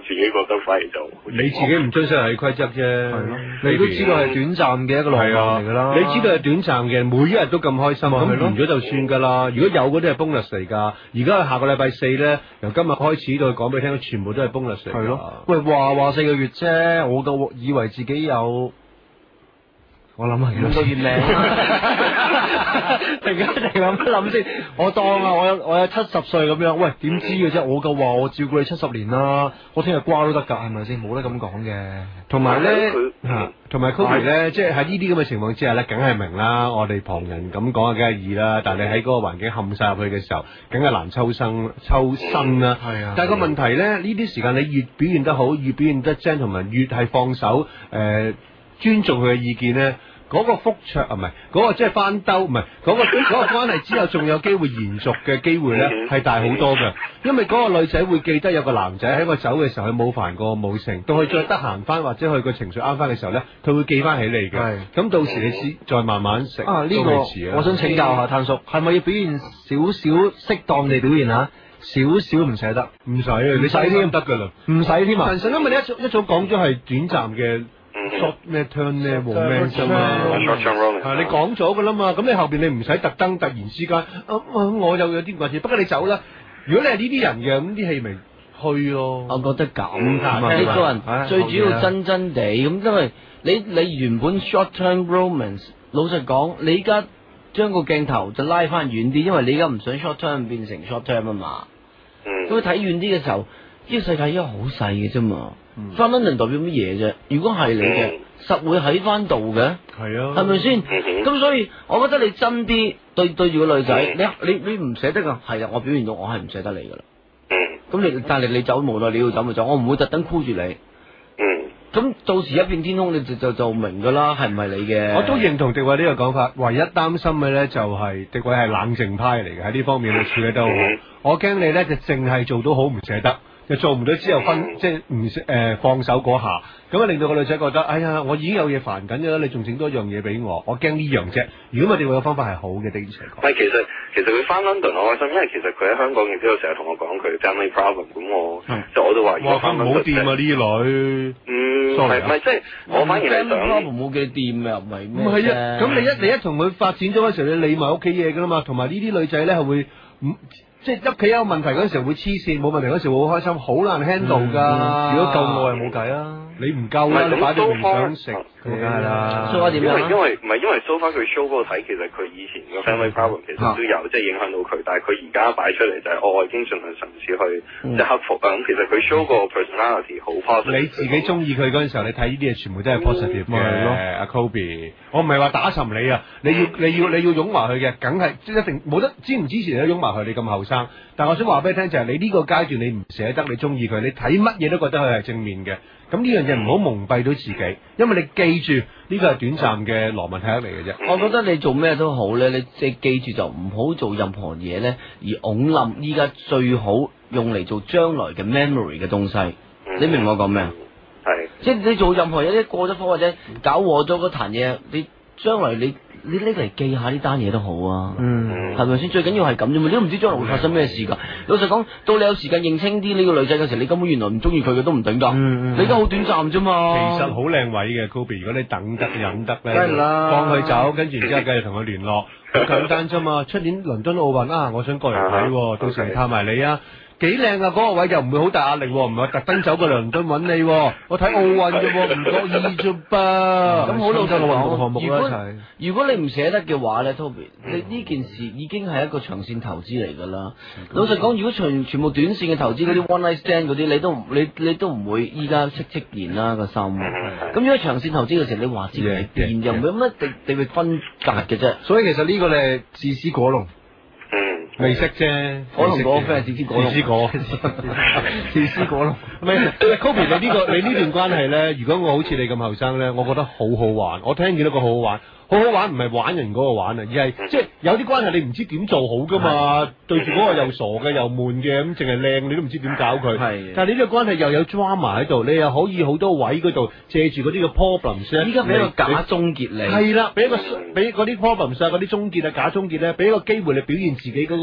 自己覺得反而就你自己唔遵守遊戲規則啫，係咯，你都知道係短暫嘅一個浪漫嚟㗎啦。 你知道係短暫嘅，每一日都咁開心，咁完咗就算㗎啦。如果有嗰啲係 bonus 嚟㗎，而家下個禮拜四咧，由今日開始到講俾你聽，全部都係 bonus 嚟。係咯， 喂，話4個月啫，我就以為自己有。我諗係5個月靚，突然間諗先，我當啊，我有70歲咁樣，喂，點知嘅啫？我夠話我照顧你70年啦，我聽日瓜都得㗎，係咪先？冇得咁講嘅。同埋咧，同埋 Kobe 咧，即係喺呢啲咁嘅情況之下咧，梗係明啦。我哋旁人咁講啊，梗係易啦。但係你喺嗰個環境冚晒入去嘅時候，梗係難抽身啦。係啊。但係個問題咧，呢啲時間你越表現得好，越表現得真，同埋越係放手尊重佢嘅意見咧，嗰個覆桌啊，唔係嗰個即係翻兜，唔係嗰個關係之後仲有機會延續嘅機會咧，係大好多嘅。因為嗰個女仔會記得有個男仔喺我走嘅時候，佢冇煩過冇成，到佢再得閒翻或者佢個情緒啱翻嘅時候咧，佢會記翻起你嘅。咁到時你先再慢慢食啊。呢個我想請教下炭叔，係咪要表現少少適當地表現啊？少少唔捨得，唔使你使添得㗎啦，唔使添啊。其實因為你一早講咗係短暫嘅。short 咩 turn 咧，romance啫嘛，係你講咗噶啦嘛，咁你後邊你唔使特登突然之間，我又有啲掛住，不過你走啦。如果你係呢啲人嘅，咁啲戲咪去咯。我覺得咁，你個人最主要真真地咁，因為你原本 short term romance， 老實講，你而家將個鏡頭就拉翻遠啲，因為你而家唔想 short term 變成 short term 啊嘛。咁睇遠啲嘅時候，呢個世界依家好細嘅啫嘛。翻 London 代表乜嘢啫？如果係你嘅，實會喺翻度嘅，係啊，係咪先？咁所以，我覺得你真啲對住個女仔，你唔捨得噶，係啊，我表現到我係唔捨得你噶啦。咁但係你走無奈你要走咪走，我唔會特登箍住你。咁到時一片天空，你就明噶啦，係唔係你嘅？我都認同迪偉呢個講法，唯一擔心嘅咧就係迪偉係冷靜派嚟嘅，喺呢方面你處理得好好。我驚你咧就淨係做到好唔捨得。就做唔到之後即係唔放手嗰下，咁啊令到個女仔覺得，哎呀，我已經有嘢煩緊啦，你仲整多樣嘢俾我驚呢樣啫。如果我哋個方法係好嘅，的而且確。唔係，其實佢翻 London 我開心，因為其實佢喺香港亦都有成日同我講佢 family problem， 咁我即係我都話，哇，咁唔好掂啊呢女。係唔係即係我反而係想 problem 冇幾掂啊，唔係咩？唔係啊，咁你一同佢發展咗嘅時候，你理埋屋企嘢噶啦嘛，同埋呢啲女仔咧係會即係屋企有問題嗰陣時會黐線，冇問題嗰時會好開心，好難 handle 㗎。如果夠愛冇計啊，你唔夠啦，你擺啲唔想食，梗係啦。蘇花點樣？因為蘇花佢 show 嗰個睇，其實佢以前個 family problem 其實都有即係影響到佢，但係佢而家擺出嚟就係我已經盡量嘗試去即係克服啊。咁其實佢 show 個 personality 好 positive。你自己中意佢嗰陣時候，你睇呢啲嘢全部都係 positive 嘅。阿 Kobe，我唔係話打沉你啊，你要擁埋佢嘅，梗係即係一定冇得支唔支持你都擁埋佢，你咁後生。但係我想話俾你聽就係你呢個階段你唔捨得，你中意佢，你睇乜嘢都覺得佢係正面嘅。咁呢樣嘢唔好蒙蔽到自己，因為你記住呢個係短暫嘅羅文體嚟嘅啫。我覺得你做咩都好咧，你即係記住就唔好做任何嘢咧，而㧬冧依家最好用嚟做將來嘅 memory 嘅東西。你明我講咩啊？係，即係你做任何嘢，一過咗火或者搞禍咗嗰壇嘢，你將來你拎嚟記下呢單嘢都好啊，係咪先？最緊要係咁啫嘛，你都唔知將來會發生咩事㗎。老實講，到你有時間認清啲呢個女仔嘅時候，你根本原來唔中意佢嘅都唔頂㗎。你而家好短暫啫嘛。其實好靚位嘅 Kobe，如果你等得忍得咧，梗係啦，放佢走，跟住然之後繼續同佢聯絡，好簡單啫嘛。出年倫敦奧運啊，我想過嚟睇，到時嚟探埋你啊。幾靚啊！嗰個位又唔會好大壓力，唔係特登走過倫敦揾你，我睇奧運啫，唔覺意啫噃。咁好老實講，如果你唔捨得嘅話咧 ，Toby， 你呢件事已經係一個長線投資嚟㗎啦。老實講，如果全部短線嘅投資嗰啲 one night stand 嗰啲，你都唔會依家戚然啦個心。咁如果長線投資嘅時候，你話知佢變又唔會乜地域分隔嘅啫。所以其實呢個你係自私果龍。未識啫，我同嗰個 friend 係自私果龍，自私果龍。唔係 Kobe，你呢段關係咧，如果我好似你咁後生咧，我覺得好好玩。我聽見到個好好玩。好好玩唔係玩人嗰個玩啊，而係即係有啲關係你唔知點做好噶嘛，對住嗰個又傻嘅又悶嘅，咁淨係靚你都唔知點搞佢。係，但係你呢個關係又有 drama 喺度，你又可以好多位嗰度借住嗰啲嘅 problems 咧，依家俾個假終結你。係啦，俾嗰啲 problems 啊，嗰啲終結啊，假終結咧，俾一個機會你表現自己嗰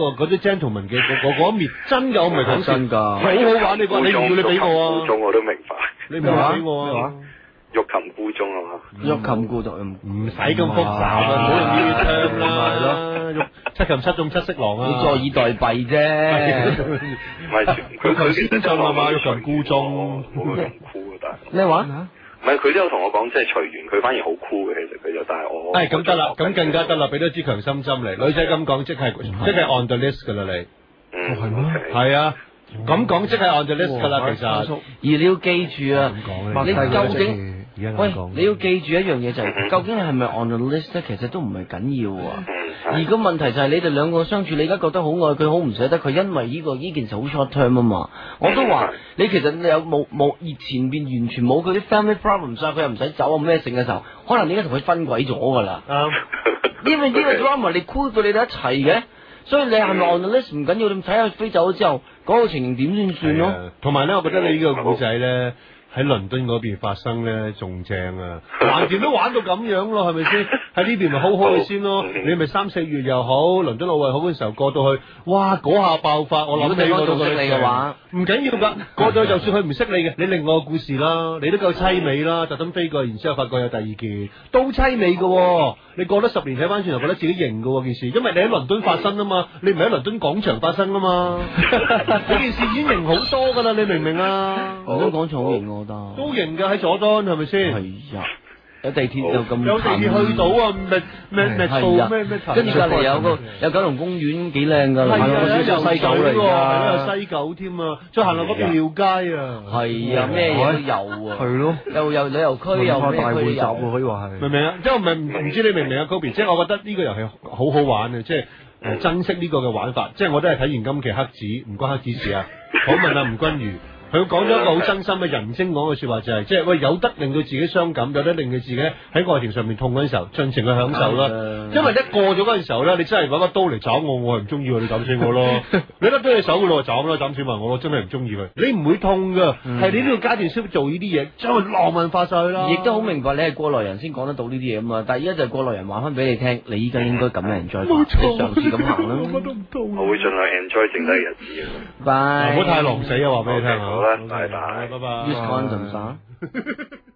嗰啲 gentleman 嘅嗰一面，真㗎，我唔係講真㗎，好好玩你講，你唔要你俾我啊， 孤忠我都明白， 你唔要俾我啊。 欲擒故縱啊嘛， 欲擒故縱唔使咁複雜啊，唔好用呢啲槍啦，係咯，七擒七縱七色狼啊， 你坐以待斃啫， 唔係佢頭先就話嘛，欲擒故縱， 咩話？ 唔係佢都有同我講，即係隨緣，佢反而好酷嘅，其實佢就但係我， 咁得啦，咁更加得啦，俾多支強心針嚟，女仔咁講即係 on the list 㗎啦你， 係咩？ 係啊。咁講即係 on the list 㗎啦，其實。而你要記住啊，你究竟喂，你要記住一樣嘢就係，究竟你係咪 on the list 咧？其實都唔係緊要啊。而個問題就係你哋兩個相處，你而家覺得好愛佢，好唔捨得佢，因為呢件事好 short term 啊嘛。我都話你其實你有冇而前邊完全冇佢啲 family problems 啊，佢又唔使走啊咩性嘅時候，可能你而家同佢分鬼咗㗎啦。因為呢個 drama 你箍到你哋一齊嘅。所以你係咪 on the list 唔緊要，你睇下飛走咗之後，嗰個情形點先算咯？ 同埋咧，我覺得你呢個故仔咧喺倫敦嗰邊發生咧仲正啊！橫掂都玩到咁樣咯，係咪先？喺呢邊咪好開先咯。你咪3、4月又好，倫敦奧運好嘅時候過到去，哇！嗰下爆發，我諗你我都識你嘅話，唔緊要㗎。過到去就算佢唔識你嘅，你另外個故事啦，你都夠凄美啦，特登飛過，然之後發覺有第二件，都凄美嘅。你過咗10年睇翻轉頭，覺得自己型嘅件事，因為你喺倫敦發生啊嘛，你唔係喺倫敦廣場發生啊嘛，嗰件事已經型好多㗎啦，你明唔明啊？ 倫敦廣場好型我覺得， 都型㗎喺佐敦係咪先？ 係啊。有地鐵就咁， 有地鐵去到啊！咩數咩， 跟住隔離有九龍公園幾靚㗎， 係啊， 有西九嚟㗎， 有西九添啊！再行落嗰邊廟街啊， 係啊，咩嘢都有啊，係咯，又旅遊區又咩區都有， 可以話係， 明唔明啊？即係唔知你明唔明啊？Kobe，即係我覺得呢個遊戲好好玩啊！即係珍惜呢個嘅玩法，即係我都係睇完今期黑子，唔關黑子事啊！訪問啊吳君如。佢講咗一個好真心嘅人精講嘅説話，就係即係喂，有得令到自己傷感，有得令到自己喺愛情上面痛嗰陣時候，盡情去享受啦。因為一過咗嗰陣時候咧，你真係攞把刀嚟斬我係唔中意喎，你斬死我咯。你甩咗隻手嘅咯，斬啦，斬死埋我咯，真係唔中意佢。你唔會痛㗎，係你呢個階段先做呢啲嘢，將佢浪漫化晒去啦。 亦都好明白你係過來人先講得到呢啲嘢啊嘛。但係而家就係過來人話翻俾你聽，你依家應該咁樣 enjoy，你嘗試咁行啦。 我會盡量 enjoy 剩低嘅日子嘅。 拜， 唔好太狼死啊！話俾你聽啊！ 好啦，拜拜， 拜拜。 Use condoms